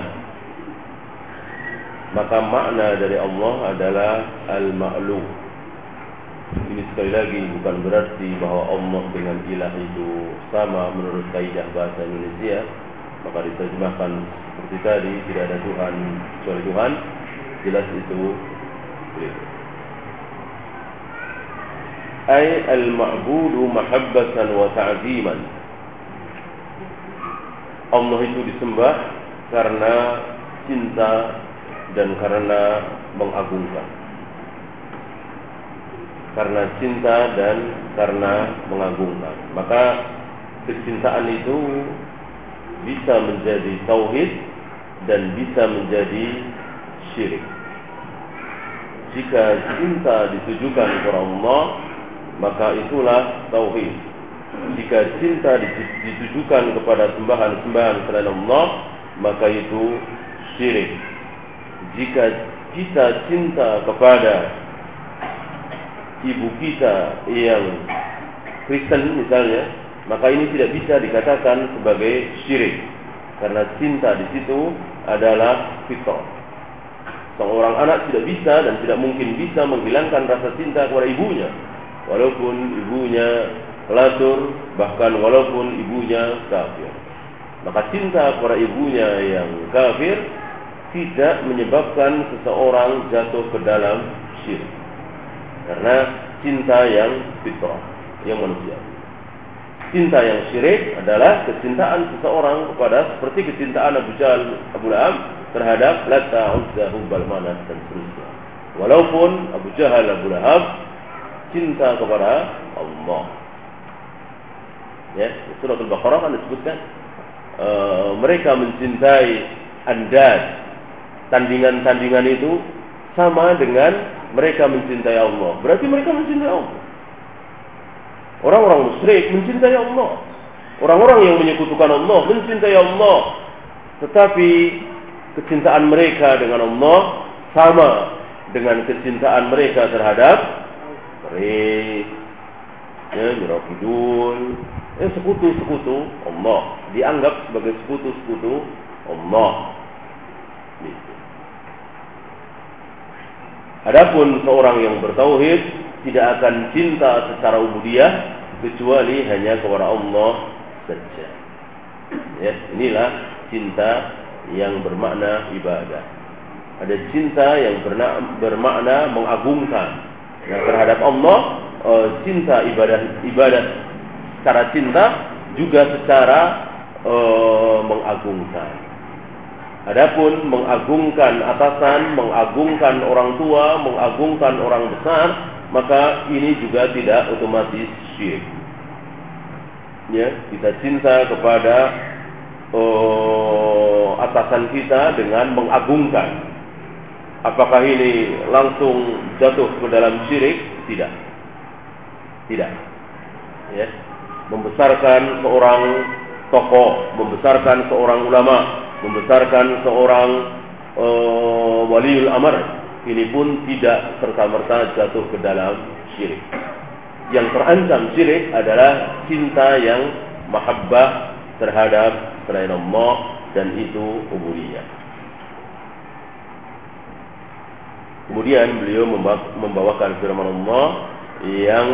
Maka makna dari Allah adalah al-ma'lu. Ini sekali lagi bukan berarti bahwa Allah dengan ilah itu sama menurut kaidah bahasa Indonesia. Maka diterjemahkan seperti tadi, tidak ada Tuhan kecuali Tuhan. Jelas itu ay al-ma'budu mahabbatan wa ta'ziman. Allah itu disembah karena cinta dan karena mengagungkan. Karena cinta dan karena mengagungkan. Maka kecintaan itu bisa menjadi tauhid dan bisa menjadi syirik. Jika cinta ditujukan kepada Allah, maka itulah tauhid. Jika cinta ditujukan kepada sembahan-sembahan selain Allah, maka itu syirik. Jika kita cinta kepada ibu kita yang Kristen misalnya, maka ini tidak bisa dikatakan sebagai syirik, karena cinta di situ adalah fitrah. Seorang anak tidak bisa dan tidak mungkin bisa menghilangkan rasa cinta kepada ibunya, walaupun ibunya pelacur, bahkan walaupun ibunya kafir. Maka cinta kepada ibunya yang kafir tidak menyebabkan seseorang jatuh ke dalam syirik, karena cinta yang fitrah, yang manusia. Cinta yang syirik adalah kecintaan seseorang kepada, seperti kecintaan Abu Jahal, Abu Lahab terhadap Lata, Uzza, Hubal, Manat dan seterusnya. Walaupun Abu Jahal, Abu Lahab cinta kepada Allah. Ya, surah Al-Baqarah kan disebutkan uh, mereka mencintai andad, tandingan-tandingan itu sama dengan mereka mencintai Allah. Berarti mereka mencintai Allah. Orang-orang musyrik mencintai Allah. Orang-orang yang menyekutukan Allah mencintai Allah. Tetapi kecintaan mereka dengan Allah sama dengan kecintaan mereka terhadap Rik, ya, Nyirokidul, eh, sekutu-sekutu Allah. Dianggap sebagai sekutu-sekutu Allah. Adapun seorang yang bertauhid tidak akan cinta secara ubudiyah kecuali hanya kepada Allah saja. Ya, inilah cinta yang bermakna ibadah. Ada cinta yang bermakna mengagungkan. Nah, terhadap Allah, cinta ibadah ibadah secara cinta juga secara uh, mengagungkan. Adapun mengagungkan atasan, mengagungkan orang tua, mengagungkan orang besar, maka ini juga tidak otomatis syirik. Ya, kita cinta kepada uh, atasan kita dengan mengagungkan. Apakah ini langsung jatuh ke dalam syirik? Tidak. Tidak. Ya. Membesarkan seorang tokoh, membesarkan seorang ulama, membesarkan seorang uh, waliul amr, ini pun tidak serta-merta jatuh ke dalam syirik. Yang terancam syirik adalah cinta yang mahabbah terhadap selain Allah, dan itu ubudiyah. Kemudian beliau membawakan firman Allah yang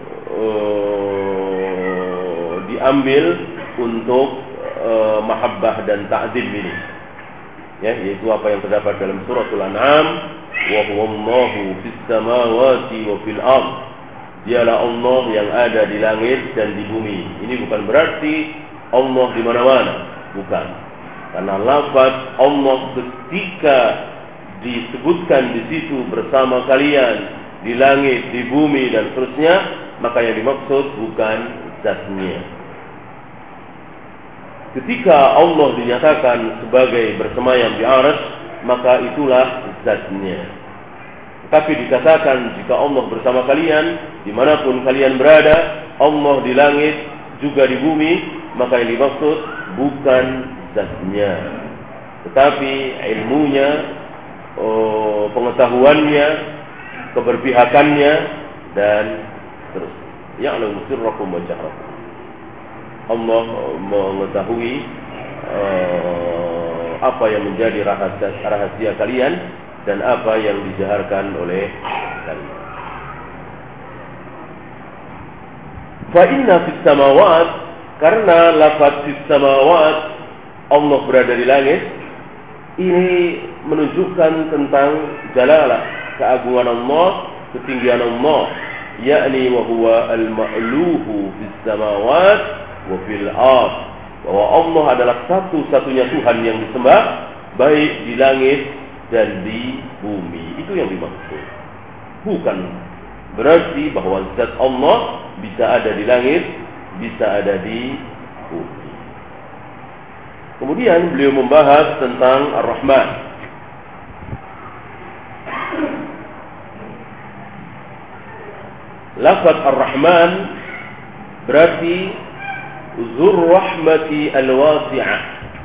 uh, diambil untuk uh, mahabbah dan ta'zim ini, ya, yaitu apa yang terdapat dalam suratul An'am, wa huwallahu fis samawati wa fil ardh. Dialah Allah yang ada di langit dan di bumi. Ini bukan berarti Allah di mana-mana, bukan. Karena lafaz Allah ketika disebutkan di situ bersama kalian di langit, di bumi dan seterusnya, maka yang dimaksud bukan zatnya. Ketika Allah dinyatakan sebagai bersemayam di arsy, maka itulah zatnya. Tetapi dikatakan jika Allah bersama kalian dimanapun kalian berada, Allah di langit juga di bumi, maka yang dimaksud bukan zatnya, tetapi ilmunya, Oh, pengetahuannya, keberpihakannya, dan terus. Ya'lamu sirrakum wa jahrakum. Allah mengetahui uh, apa yang menjadi rahasia, rahasia kalian dan apa yang dijaharkan oleh kalian. Fa inna fis samawat, karena lafaz fis samawat, Allah berada di langit, ini menunjukkan tentang jalalah, keagungan Allah, ketinggian Allah, yakni wa huwa al-ma'luhu fis samawat wa fil ardh, bahwa Allah adalah satu-satunya Tuhan yang disembah baik di langit dan di bumi. Itu yang dimaksud. Bukan berarti bahwa zat Allah bisa ada di langit, bisa ada di bumi. Kemudian beliau membahas tentang Ar-Rahman. lafaz Ar-Rahman berarti Dzur rahmati al-wasi'ah,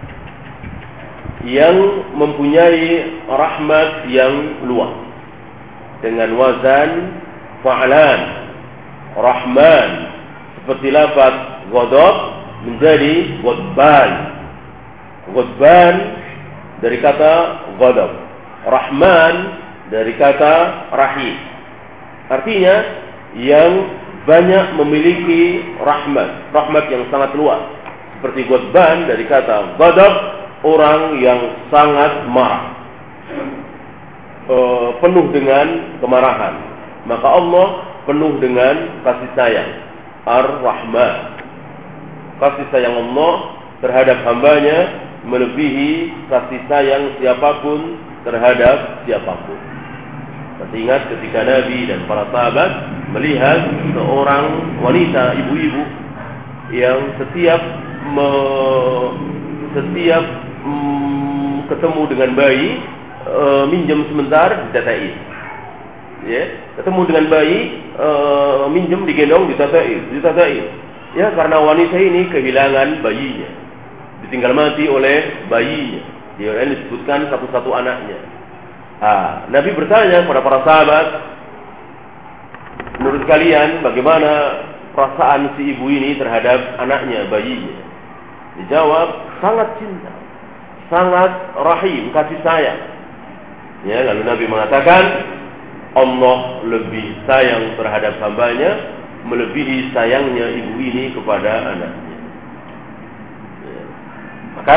yang mempunyai rahmat yang luas, dengan wazan fa'lan. Rahman seperti lafaz ghadab menjadi ghadban. Ghadban dari kata ghadab, Rahman dari kata rahim. Artinya yang banyak memiliki rahmat, rahmat yang sangat luas. Seperti ghadban dari kata ghadab, orang yang sangat marah, e, penuh dengan kemarahan. Maka Allah penuh dengan kasih sayang, Ar-Rahman. Kasih sayang Allah terhadap hambanya melebihi kasih sayang siapapun terhadap siapapun. Masih ingat ketika Nabi dan para sahabat melihat seorang wanita, ibu-ibu yang setiap me, setiap mm, ketemu dengan bayi e, minjem sebentar ditatai, ya, ketemu dengan bayi e, minjem digendong ditatai, ditatai, ya, karena wanita ini kehilangan bayinya, ditinggal mati oleh bayinya, dia disebutkan satu-satu anaknya. Ah, Nabi bertanya kepada para sahabat, menurut kalian bagaimana perasaan si ibu ini terhadap anaknya, bayinya? Dijawab, sangat cinta, sangat rahim, kasih sayang. Ya, lalu Nabi mengatakan, Allah lebih sayang terhadap hambanya melebihi sayangnya ibu ini kepada anaknya. Ya. Maka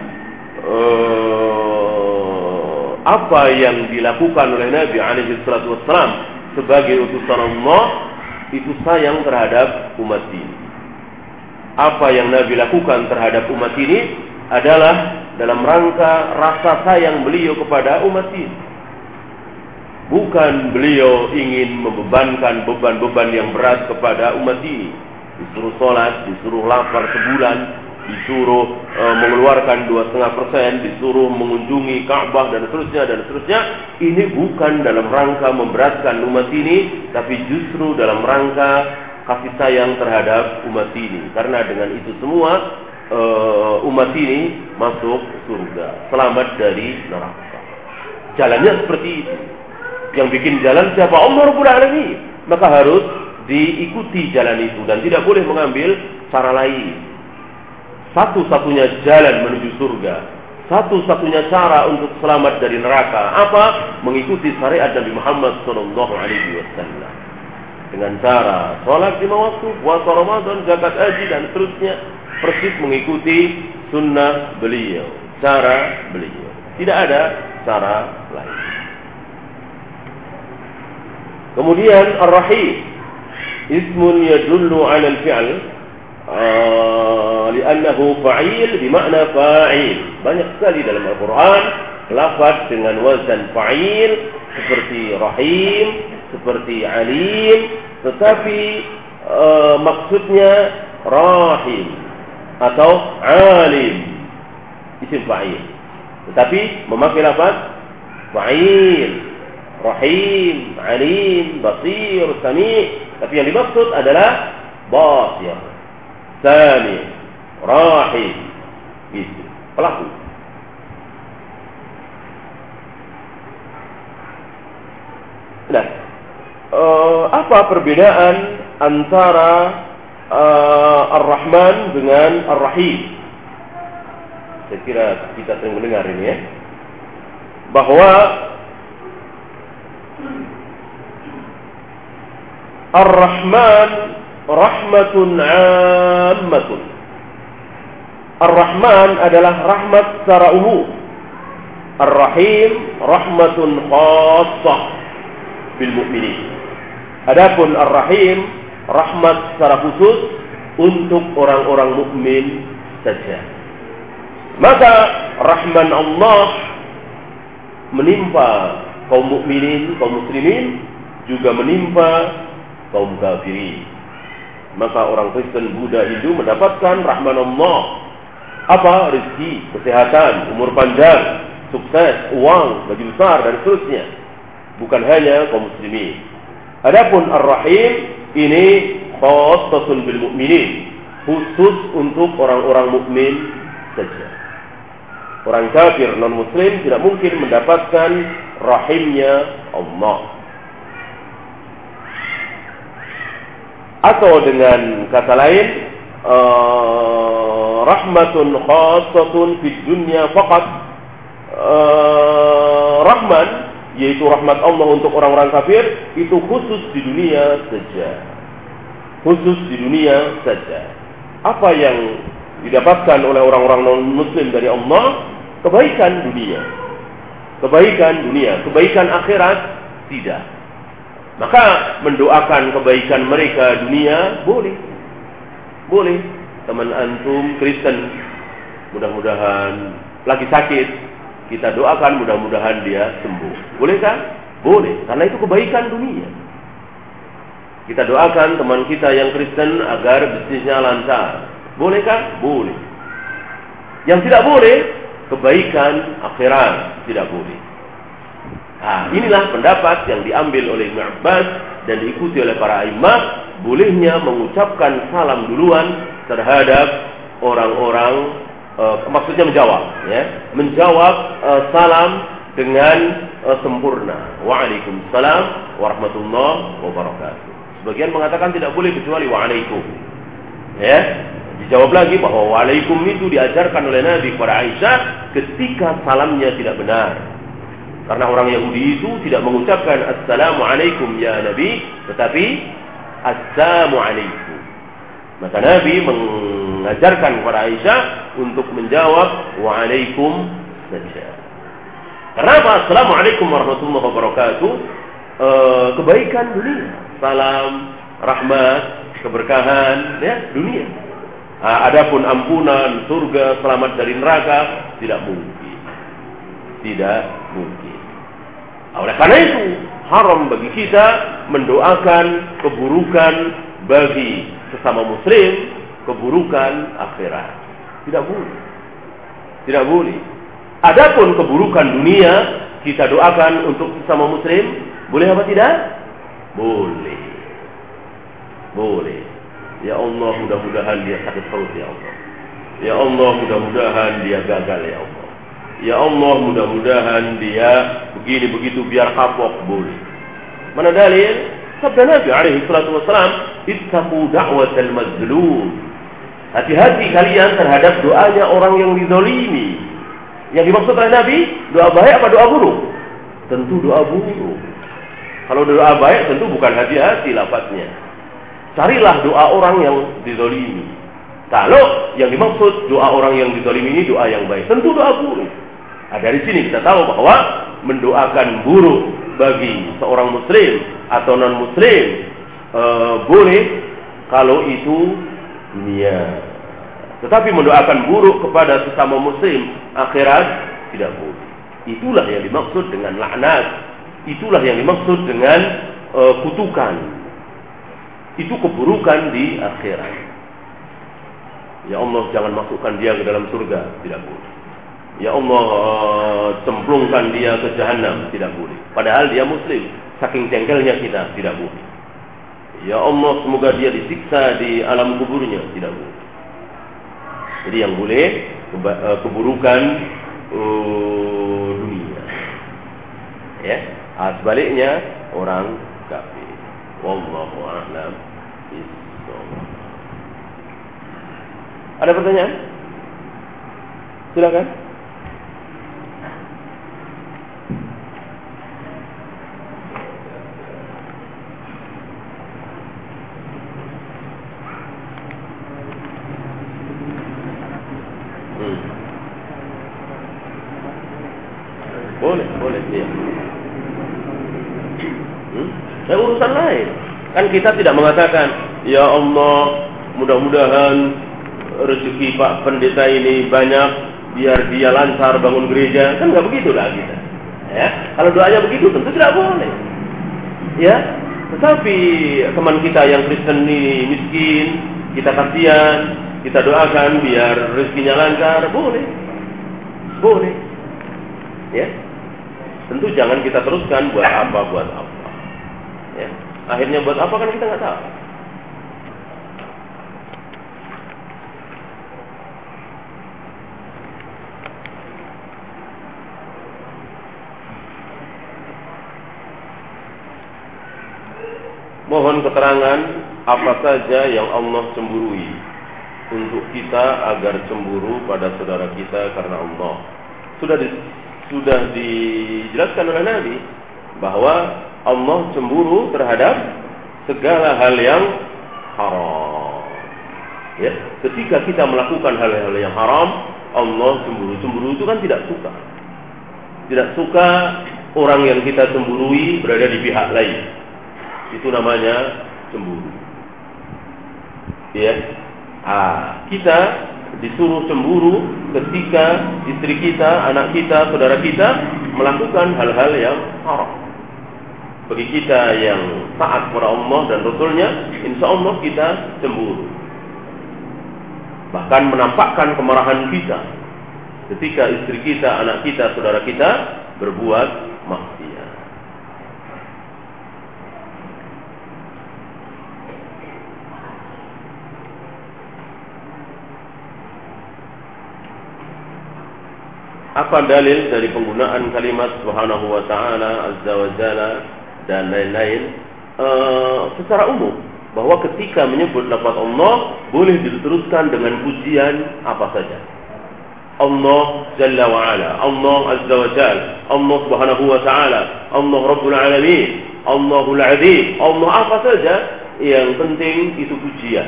uh, apa yang dilakukan oleh Nabi alaihi salatu wassalam sebagai utusan Allah itu sayang terhadap umat ini. Apa yang Nabi lakukan terhadap umat ini adalah dalam rangka rasa sayang beliau kepada umat ini. Bukan beliau ingin membebankan beban-beban yang berat kepada umat ini. Disuruh sholat, disuruh lapar sebulan, disuruh e, mengeluarkan dua koma lima persen, disuruh mengunjungi Ka'bah dan seterusnya dan seterusnya. Ini bukan dalam rangka memberatkan umat ini, tapi justru dalam rangka kasih sayang terhadap umat ini. Karena dengan itu semua e, umat ini masuk surga, selamat dari neraka. Jalannya seperti itu. Yang bikin jalan siapa? Allah Rabbul Alamin. Maka harus diikuti jalan itu dan tidak boleh mengambil cara lain. Satu-satunya jalan menuju surga, satu-satunya cara untuk selamat dari neraka apa? Mengikuti syariat Nabi Muhammad shallallahu alaihi wasallam. Dengan cara sholat lima waktu, puasa Ramadan, zakat, haji dan seterusnya, persis mengikuti sunnah beliau, cara beliau. Tidak ada cara lain. Kemudian Ar-Rahim, ismun yadullu 'ala al-fi'l, li'annahu fa'il bimakna fa'il. Banyak sekali dalam Al-Quran lafaz dengan wazan fa'il seperti Rahim, seperti Alim, tetapi uh, maksudnya Rahim atau Alim, isim fa'il, tetapi memakai lafaz fa'il, Rahim, Alim, Basir, Sami', tapi yang dimaksud adalah Basir, Sami', Rahim, itu pelaku. Nah, uh, apa perbedaan antara uh, Ar-Rahman dengan Ar-Rahim? Saya kira kita sering mendengar ini ya, bahwa Ar-Rahman rahmatun 'ammatun. Ar-Rahman adalah rahmat secara umum. Ar-Rahim rahmatun khassah bil mu'minin. Adapun Ar-Rahim rahmat secara khusus untuk orang-orang mukmin saja. Maka rahman Allah menimpa kaum mukminin, kaum muslimin, juga menimpa kaum kafirin. Maka orang Kristen, Buddha, Hindu mendapatkan rahman Allah. Apa? Rezeki, kesehatan, umur panjang, sukses, uang, gaji besar dan seterusnya. Bukan hanya kaum muslimin. Adapun Ar-Rahim Ini khassasun bil mu'minin, khusus untuk orang-orang mukmin saja. Orang kafir non muslim tidak mungkin mendapatkan rahimnya Allah. Atau dengan kata lain, uh, rahmatun khassatun fid dunya faqat. Uh, rahman, yaitu rahmat Allah untuk orang-orang kafir, itu khusus di dunia saja. Khusus di dunia saja. Apa yang didapatkan oleh orang-orang non-muslim dari Allah? Kebaikan dunia. Kebaikan dunia. Kebaikan akhirat, tidak. Maka mendoakan kebaikan mereka dunia, boleh. Boleh. Teman antum Kristen, mudah-mudahan lagi sakit, kita doakan mudah-mudahan dia sembuh. Boleh kan? Boleh. Karena itu kebaikan dunia. Kita doakan teman kita yang Kristen agar bisnisnya lancar. Boleh kan? Boleh. Yang tidak boleh, kebaikan akhirat, tidak boleh. Nah, inilah pendapat yang diambil oleh Ibnu Abbas dan diikuti oleh para imam, bolehnya mengucapkan salam duluan terhadap orang-orang, uh, maksudnya menjawab, ya, menjawab uh, salam dengan uh, sempurna. Waalaikumsalam warahmatullahi wabarakatuh. Sebagian mengatakan tidak boleh kecuali waalaikum. Ya, dijawab lagi bahwa waalaikum itu diajarkan oleh Nabi kepada Aisyah ketika salamnya tidak benar. Karena orang Yahudi itu tidak mengucapkan assalamualaikum ya Nabi, tetapi assalamualaikum. Maka Nabi mengajarkan kepada Aisyah untuk menjawab waalaikum saja. Kenapa? Assalamualaikum warahmatullahi wabarakatuh. E, kebaikan dunia, salam, rahmat, keberkahan, ya, dunia. Nah, adapun ampunan, surga, selamat dari neraka, tidak mungkin. Tidak mungkin. Oleh karena itu, haram bagi kita mendoakan keburukan bagi sesama muslim, keburukan akhirat. Tidak boleh. Tidak boleh. Adapun keburukan dunia, kita doakan untuk sesama muslim, boleh apa tidak? Boleh. Boleh. Ya Allah, mudah-mudahan dia sakit perut, ya Allah. Ya Allah, mudah-mudahan dia gagal, ya Allah. Ya Allah, mudah-mudahan dia begini begitu biar kapok, boleh. Mana dalil? Sabda Nabi alaihi salatu wasalam, ittaqu da'watal mazlum. Hati-hati kalian terhadap doanya orang yang dizalimi. Yang dimaksud oleh Nabi, doa baik apa doa buruk? Tentu doa buruk. Kalau doa baik tentu bukan hati-hati lafaznya. Carilah doa orang yang dizalimi. Kalau yang dimaksud doa orang yang dizalimi ini doa yang baik, tentu doa buruk. Nah, dari sini kita tahu bahwa mendoakan buruk bagi seorang muslim atau non muslim e, boleh kalau itu dunia. Tetapi mendoakan buruk kepada sesama muslim akhirat tidak boleh. Itulah yang dimaksud dengan laknat. Itulah yang dimaksud dengan e, kutukan. Itu keburukan di akhirat. Ya Allah, jangan masukkan dia ke dalam surga, tidak boleh. Ya Allah, cemplungkan dia ke jahanam, tidak boleh. Padahal dia muslim, saking jengkelnya kita, tidak boleh. Ya Allah, semoga dia disiksa di alam kuburnya, tidak boleh. Jadi yang boleh keburukan uh, dunia. Ya, nah, sebaliknya orang kafir. Wallahu a'lam bishawab. Ada pertanyaan? Silakan. Hmm. Boleh, boleh dia. Hmm? Nah, urusan lain. Kan kita tidak mengatakan, ya Allah, mudah-mudahan rezeki Pak Pendeta ini banyak, biar dia lancar bangun gereja. Kan nggak begitu lah kita. Ya, kalau doanya begitu tentu tidak boleh. Ya, tetapi teman kita yang Kristen ini miskin, kita kasihan, kita doakan biar rezekinya lancar, boleh, boleh. Ya, tentu jangan kita teruskan buat apa, buat apa. Ya, akhirnya buat apa kan kita nggak tahu. mohon keterangan apa saja yang Allah cemburui untuk kita agar cemburu pada saudara kita karena Allah. Sudah di, sudah dijelaskan oleh Nabi bahwa Allah cemburu terhadap segala hal yang haram. Ya, ketika kita melakukan hal-hal yang haram, Allah cemburu. Cemburu itu kan tidak suka. Tidak suka orang yang kita cemburui berada di pihak lain. Itu namanya cemburu. Ya. Ah, kita disuruh cemburu ketika istri kita, anak kita, saudara kita melakukan hal-hal yang haram. Bagi kita yang taat kepada Allah dan Rasulnya, insya Allah kita cemburu. Bahkan menampakkan kemarahan kita ketika istri kita, anak kita, saudara kita berbuat maksiat. Apa dalil dari penggunaan kalimat subhanahu wa ta'ala, azza wa jalla dan lain-lain uh, secara umum, bahwa ketika menyebut lafaz Allah boleh diteruskan dengan pujian apa saja. Allah Jalla wa Ala, Allah Azza wa Jalla, Allah Subhanahu wa Ta'ala, Allah Rabbul Alamin, Allahul Azim, Allah apa saja, yang penting itu pujian.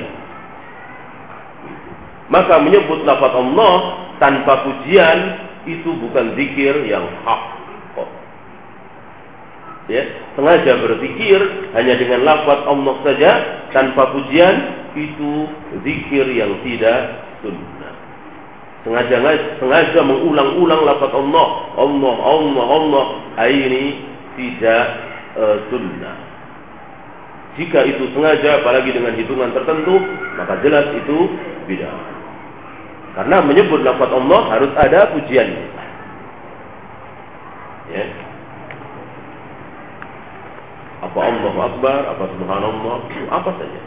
Maka menyebut lafaz Allah tanpa pujian itu bukan zikir yang hak. Ya, sengaja berzikir hanya dengan lafaz Allah saja tanpa pujian itu zikir yang tidak sunnah. Sengaja sengaja mengulang-ulang lafaz Allah, Allah, Allah, Allah, ini tidak uh, sunnah. Jika itu sengaja, apalagi dengan hitungan tertentu, maka jelas itu bid'ah. Karena menyebut lafaz Allah harus ada pujiannya. Ya. Apa Allahu Akbar, apa Subhanallah, apa saja.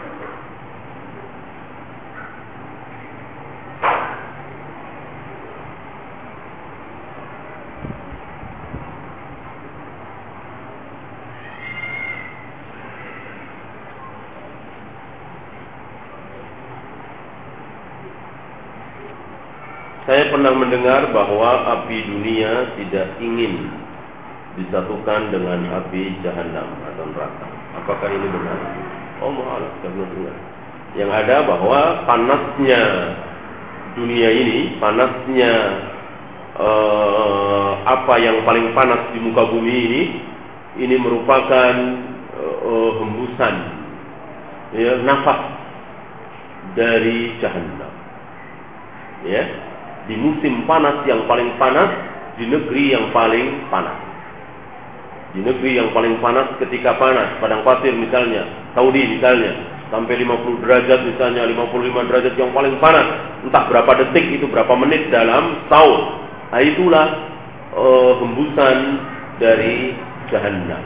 Saya pernah mendengar bahwa api dunia tidak ingin disatukan dengan api jahanam atau neraka. Apakah ini benar? Allah a'lam, saya belum dengar. Yang ada bahwa panasnya dunia ini, panasnya uh, apa yang paling panas di muka bumi ini, ini merupakan uh, hembusan, ya, nafas dari jahanam. Ya, di musim panas yang paling panas, di negeri yang paling panas. Di negeri yang paling panas ketika panas, padang pasir misalnya, Saudi misalnya, sampai lima puluh derajat misalnya, lima puluh lima derajat yang paling panas, entah berapa detik itu, berapa menit dalam tahun. Nah, itulah uh, hembusan dari jahanam.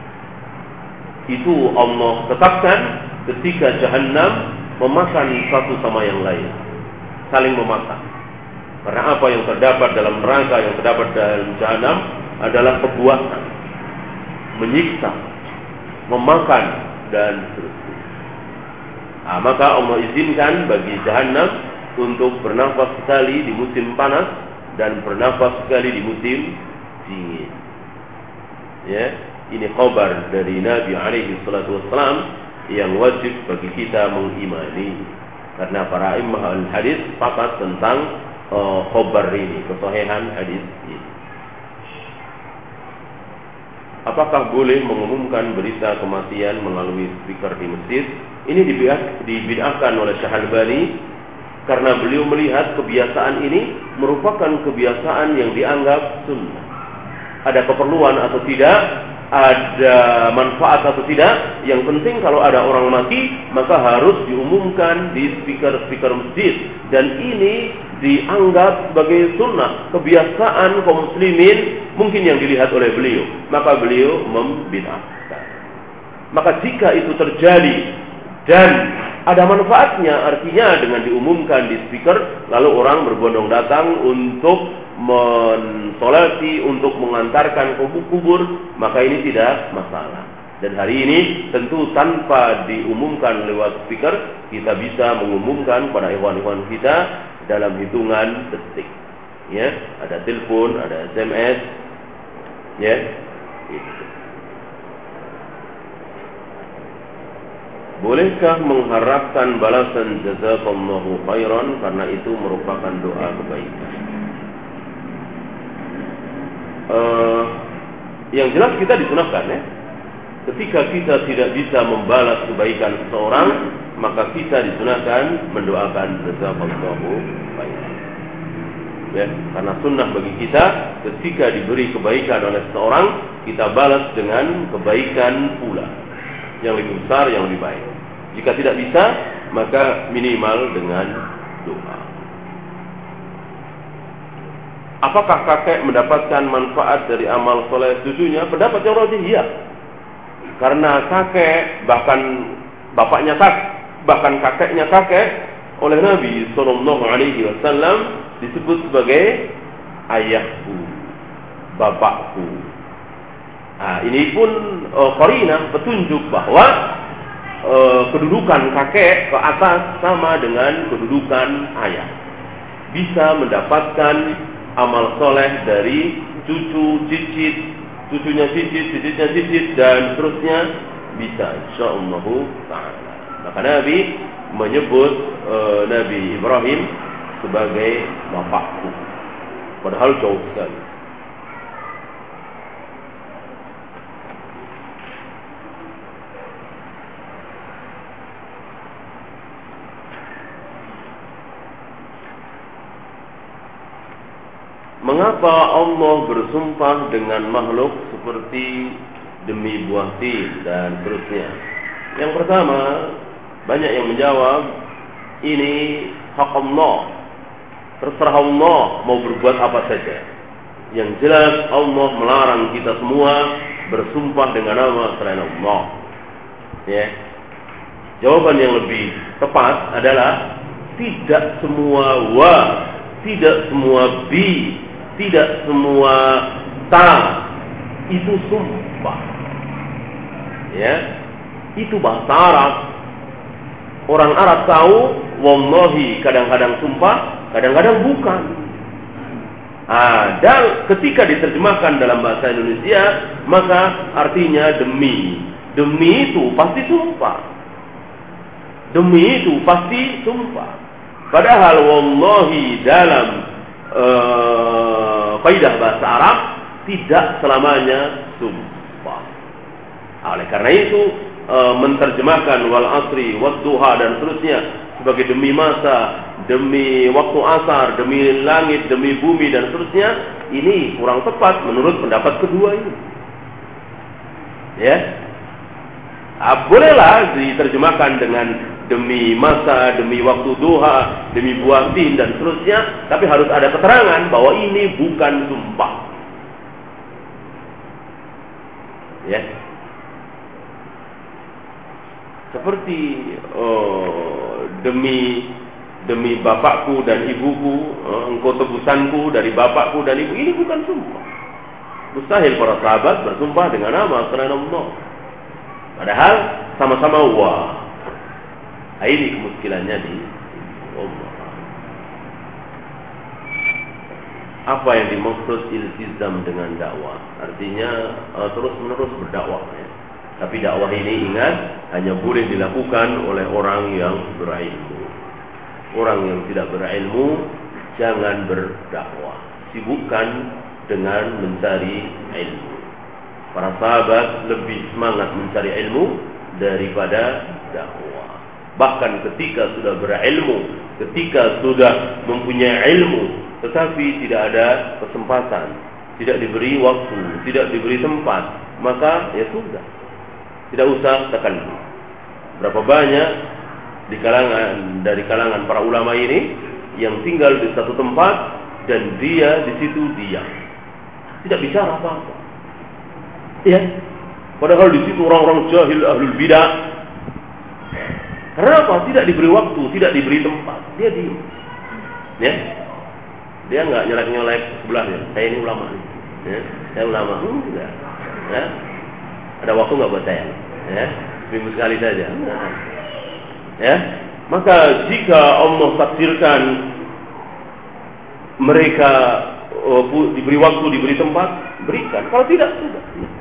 Itu Allah tetapkan ketika jahanam memakan satu sama yang lain, saling memakan. Karena apa yang terdapat dalam neraka, yang terdapat dalam jahanam adalah perbuatan, menyiksa, memakan, dan seterusnya. Nah, maka Allah izinkan bagi jahanam untuk bernafas sekali di musim panas dan bernafas sekali di musim dingin. Ya, ini khabar dari Nabi alaihi salatu wassalam yang wajib bagi kita mengimani. Karena para imam al-hadis sepakat tentang uh, khabar ini, kesahihan hadis ini. Apakah boleh mengumumkan berita kematian melalui speaker di masjid? Ini dibid'ahkan oleh Syekh Albani karena beliau melihat kebiasaan ini merupakan kebiasaan yang dianggap sunnah. Ada keperluan atau tidak, ada manfaat atau tidak, yang penting kalau ada orang mati maka harus diumumkan di speaker-speaker masjid, dan ini dianggap sebagai sunnah, kebiasaan kaum muslimin mungkin yang dilihat oleh beliau, maka beliau membid'ahkan. Maka jika itu terjadi dan ada manfaatnya, artinya dengan diumumkan di speaker lalu orang berbondong datang untuk mensolati, untuk mengantarkan kubur-kubur, maka ini tidak masalah. Dan hari ini tentu tanpa diumumkan lewat speaker, kita bisa mengumumkan pada ikhwan-ikhwan kita dalam hitungan detik. Ya, ada telepon, ada S M S, ya. Itu. Bolehkah mengharapkan balasan jazakallahu khairan karena itu merupakan doa kebaikan? Uh, yang jelas kita disunahkan, ya. Ketika kita tidak bisa membalas kebaikan seseorang, maka kita disunahkan mendoakan jazakallahu khairan. Ya, karena sunnah bagi kita ketika diberi kebaikan oleh seseorang, kita balas dengan kebaikan pula yang lebih besar, yang lebih baik. Jika tidak bisa, maka minimal dengan doa. Apakah kakek mendapatkan manfaat dari amal soleh cucunya? Pendapat yang rajih, iya. Karena kakek, bahkan bapaknya kakek, bahkan kakeknya kakek, oleh Nabi Sallallahu Alaihi Wasallam disebut sebagai ayahku, bapakku. Nah, ini pun uh, qarinah, petunjuk bahwa uh, kedudukan kakek ke atas sama dengan kedudukan ayah. Bisa mendapatkan amal soleh dari cucu, cicit, cucunya cicit, cicitnya cicit, dan seterusnya bisa, insyaallah ta'ala. Maka Nabi menyebut uh, Nabi Ibrahim sebagai bapakku, padahal jauh sekali. Mengapa Allah bersumpah dengan makhluk seperti demi buah tin dan seterusnya? Yang pertama, banyak yang menjawab ini hak Allah, terserah Allah mau berbuat apa saja. Yang jelas Allah melarang kita semua bersumpah dengan nama selain Allah. Ya. Jawaban yang lebih tepat adalah tidak semua wa, tidak semua bi, tidak semua ta itu sumpah. Ya, itu bahasa Arab. Orang Arab tahu wallahi kadang-kadang sumpah, kadang-kadang bukan. Ah, dan ketika diterjemahkan dalam bahasa Indonesia, maka artinya demi. Demi itu pasti sumpah. Demi itu pasti sumpah. Padahal wallahi dalam uh, kaidah bahasa Arab tidak selamanya sumpah. Oleh karena itu uh, menterjemahkan wal asri, wad duha dan seterusnya sebagai demi masa, demi waktu asar, demi langit, demi bumi dan seterusnya, ini kurang tepat menurut pendapat kedua ini. Ya, ah, bolehlah diterjemahkan dengan demi masa, demi waktu duha, demi buah tin dan seterusnya, tapi harus ada keterangan bahwa ini bukan sumpah. Ya, seperti oh, demi demi bapakku dan ibuku, oh, engkau tebusanku dari bapakku dan ibu, ini bukan sumpah. Mustahil para sahabat bersumpah dengan nama selain Allah. Padahal sama-sama wah. Nah, ini kemuskilannya di Allah. Apa yang dimaksud iltizam dengan dakwah? Artinya uh, terus-menerus berdakwah, ya. Tapi dakwah ini ingat hanya boleh dilakukan oleh orang yang berilmu. Orang yang tidak berilmu jangan berdakwah. Sibukkan dengan mencari ilmu. Para sahabat lebih semangat mencari ilmu daripada dakwah. Bahkan ketika sudah berilmu, ketika sudah mempunyai ilmu, tetapi tidak ada kesempatan, tidak diberi waktu, tidak diberi tempat, maka ya sudah, tidak usah tekan. Berapa banyak di kalangan dari kalangan para ulama ini yang tinggal di satu tempat dan dia di situ diam, tidak bicara apa-apa. Ya, padahal di situ orang-orang jahil, ahlul bidah. Kenapa? Tidak diberi waktu, tidak diberi tempat, dia diam. Ya, dia nggak nyelek-nyelek sebelahnya. Saya ini ulama, ya. Saya ulama, enggak. Ya. Ada waktu nggak buat saya? Ya, seminggu sekali saja. Ya, maka jika Allah takdirkan mereka uh, diberi waktu, diberi tempat, berikan. Kalau tidak, sudah.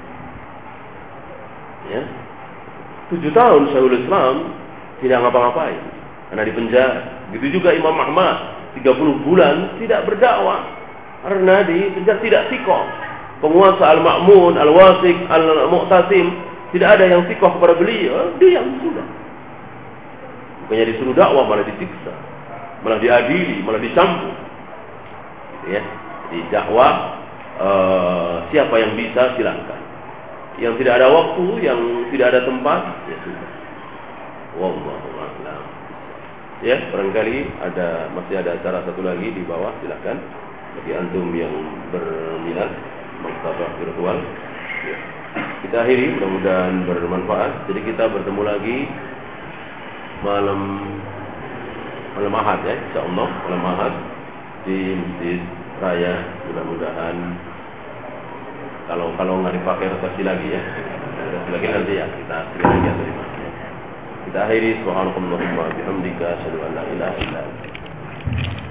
Ya, tujuh tahun Syekhul Islam tidak ngapa-ngapain, karena di penjara. Begitu juga Imam Ahmad, tiga puluh bulan tidak berdakwah, karena di penjara, tidak sikoh. Penguasa Al-Ma'mun, Al-Wasik, Al-Mu'tasim, tidak ada yang sikoh kepada beliau, diam sudah. Bukannya disuruh dakwah, malah disiksa, malah diadili, malah dicambuk. Ya, di dakwah uh, siapa yang bisa silakan. Yang tidak ada waktu, yang tidak ada tempat, ya sudah. Wallahu a'lam. Ya, barangkali ada masih ada acara satu lagi di bawah, silakan. Bagi antum yang berminat maktabah virtual. Ya. Kita akhiri, mudah-mudahan bermanfaat. Jadi kita bertemu lagi malam malam Ahad ya, insyaallah malam Ahad di Masjid Raya. Mudah-mudahan kalau kalau nggak dipakai rotasi lagi ya, rotasi lagi nanti ya kita sering lagi atau di mana. Kita akhiri, subhanakallahumma bihamdika asyhadu an la ilaha illa anta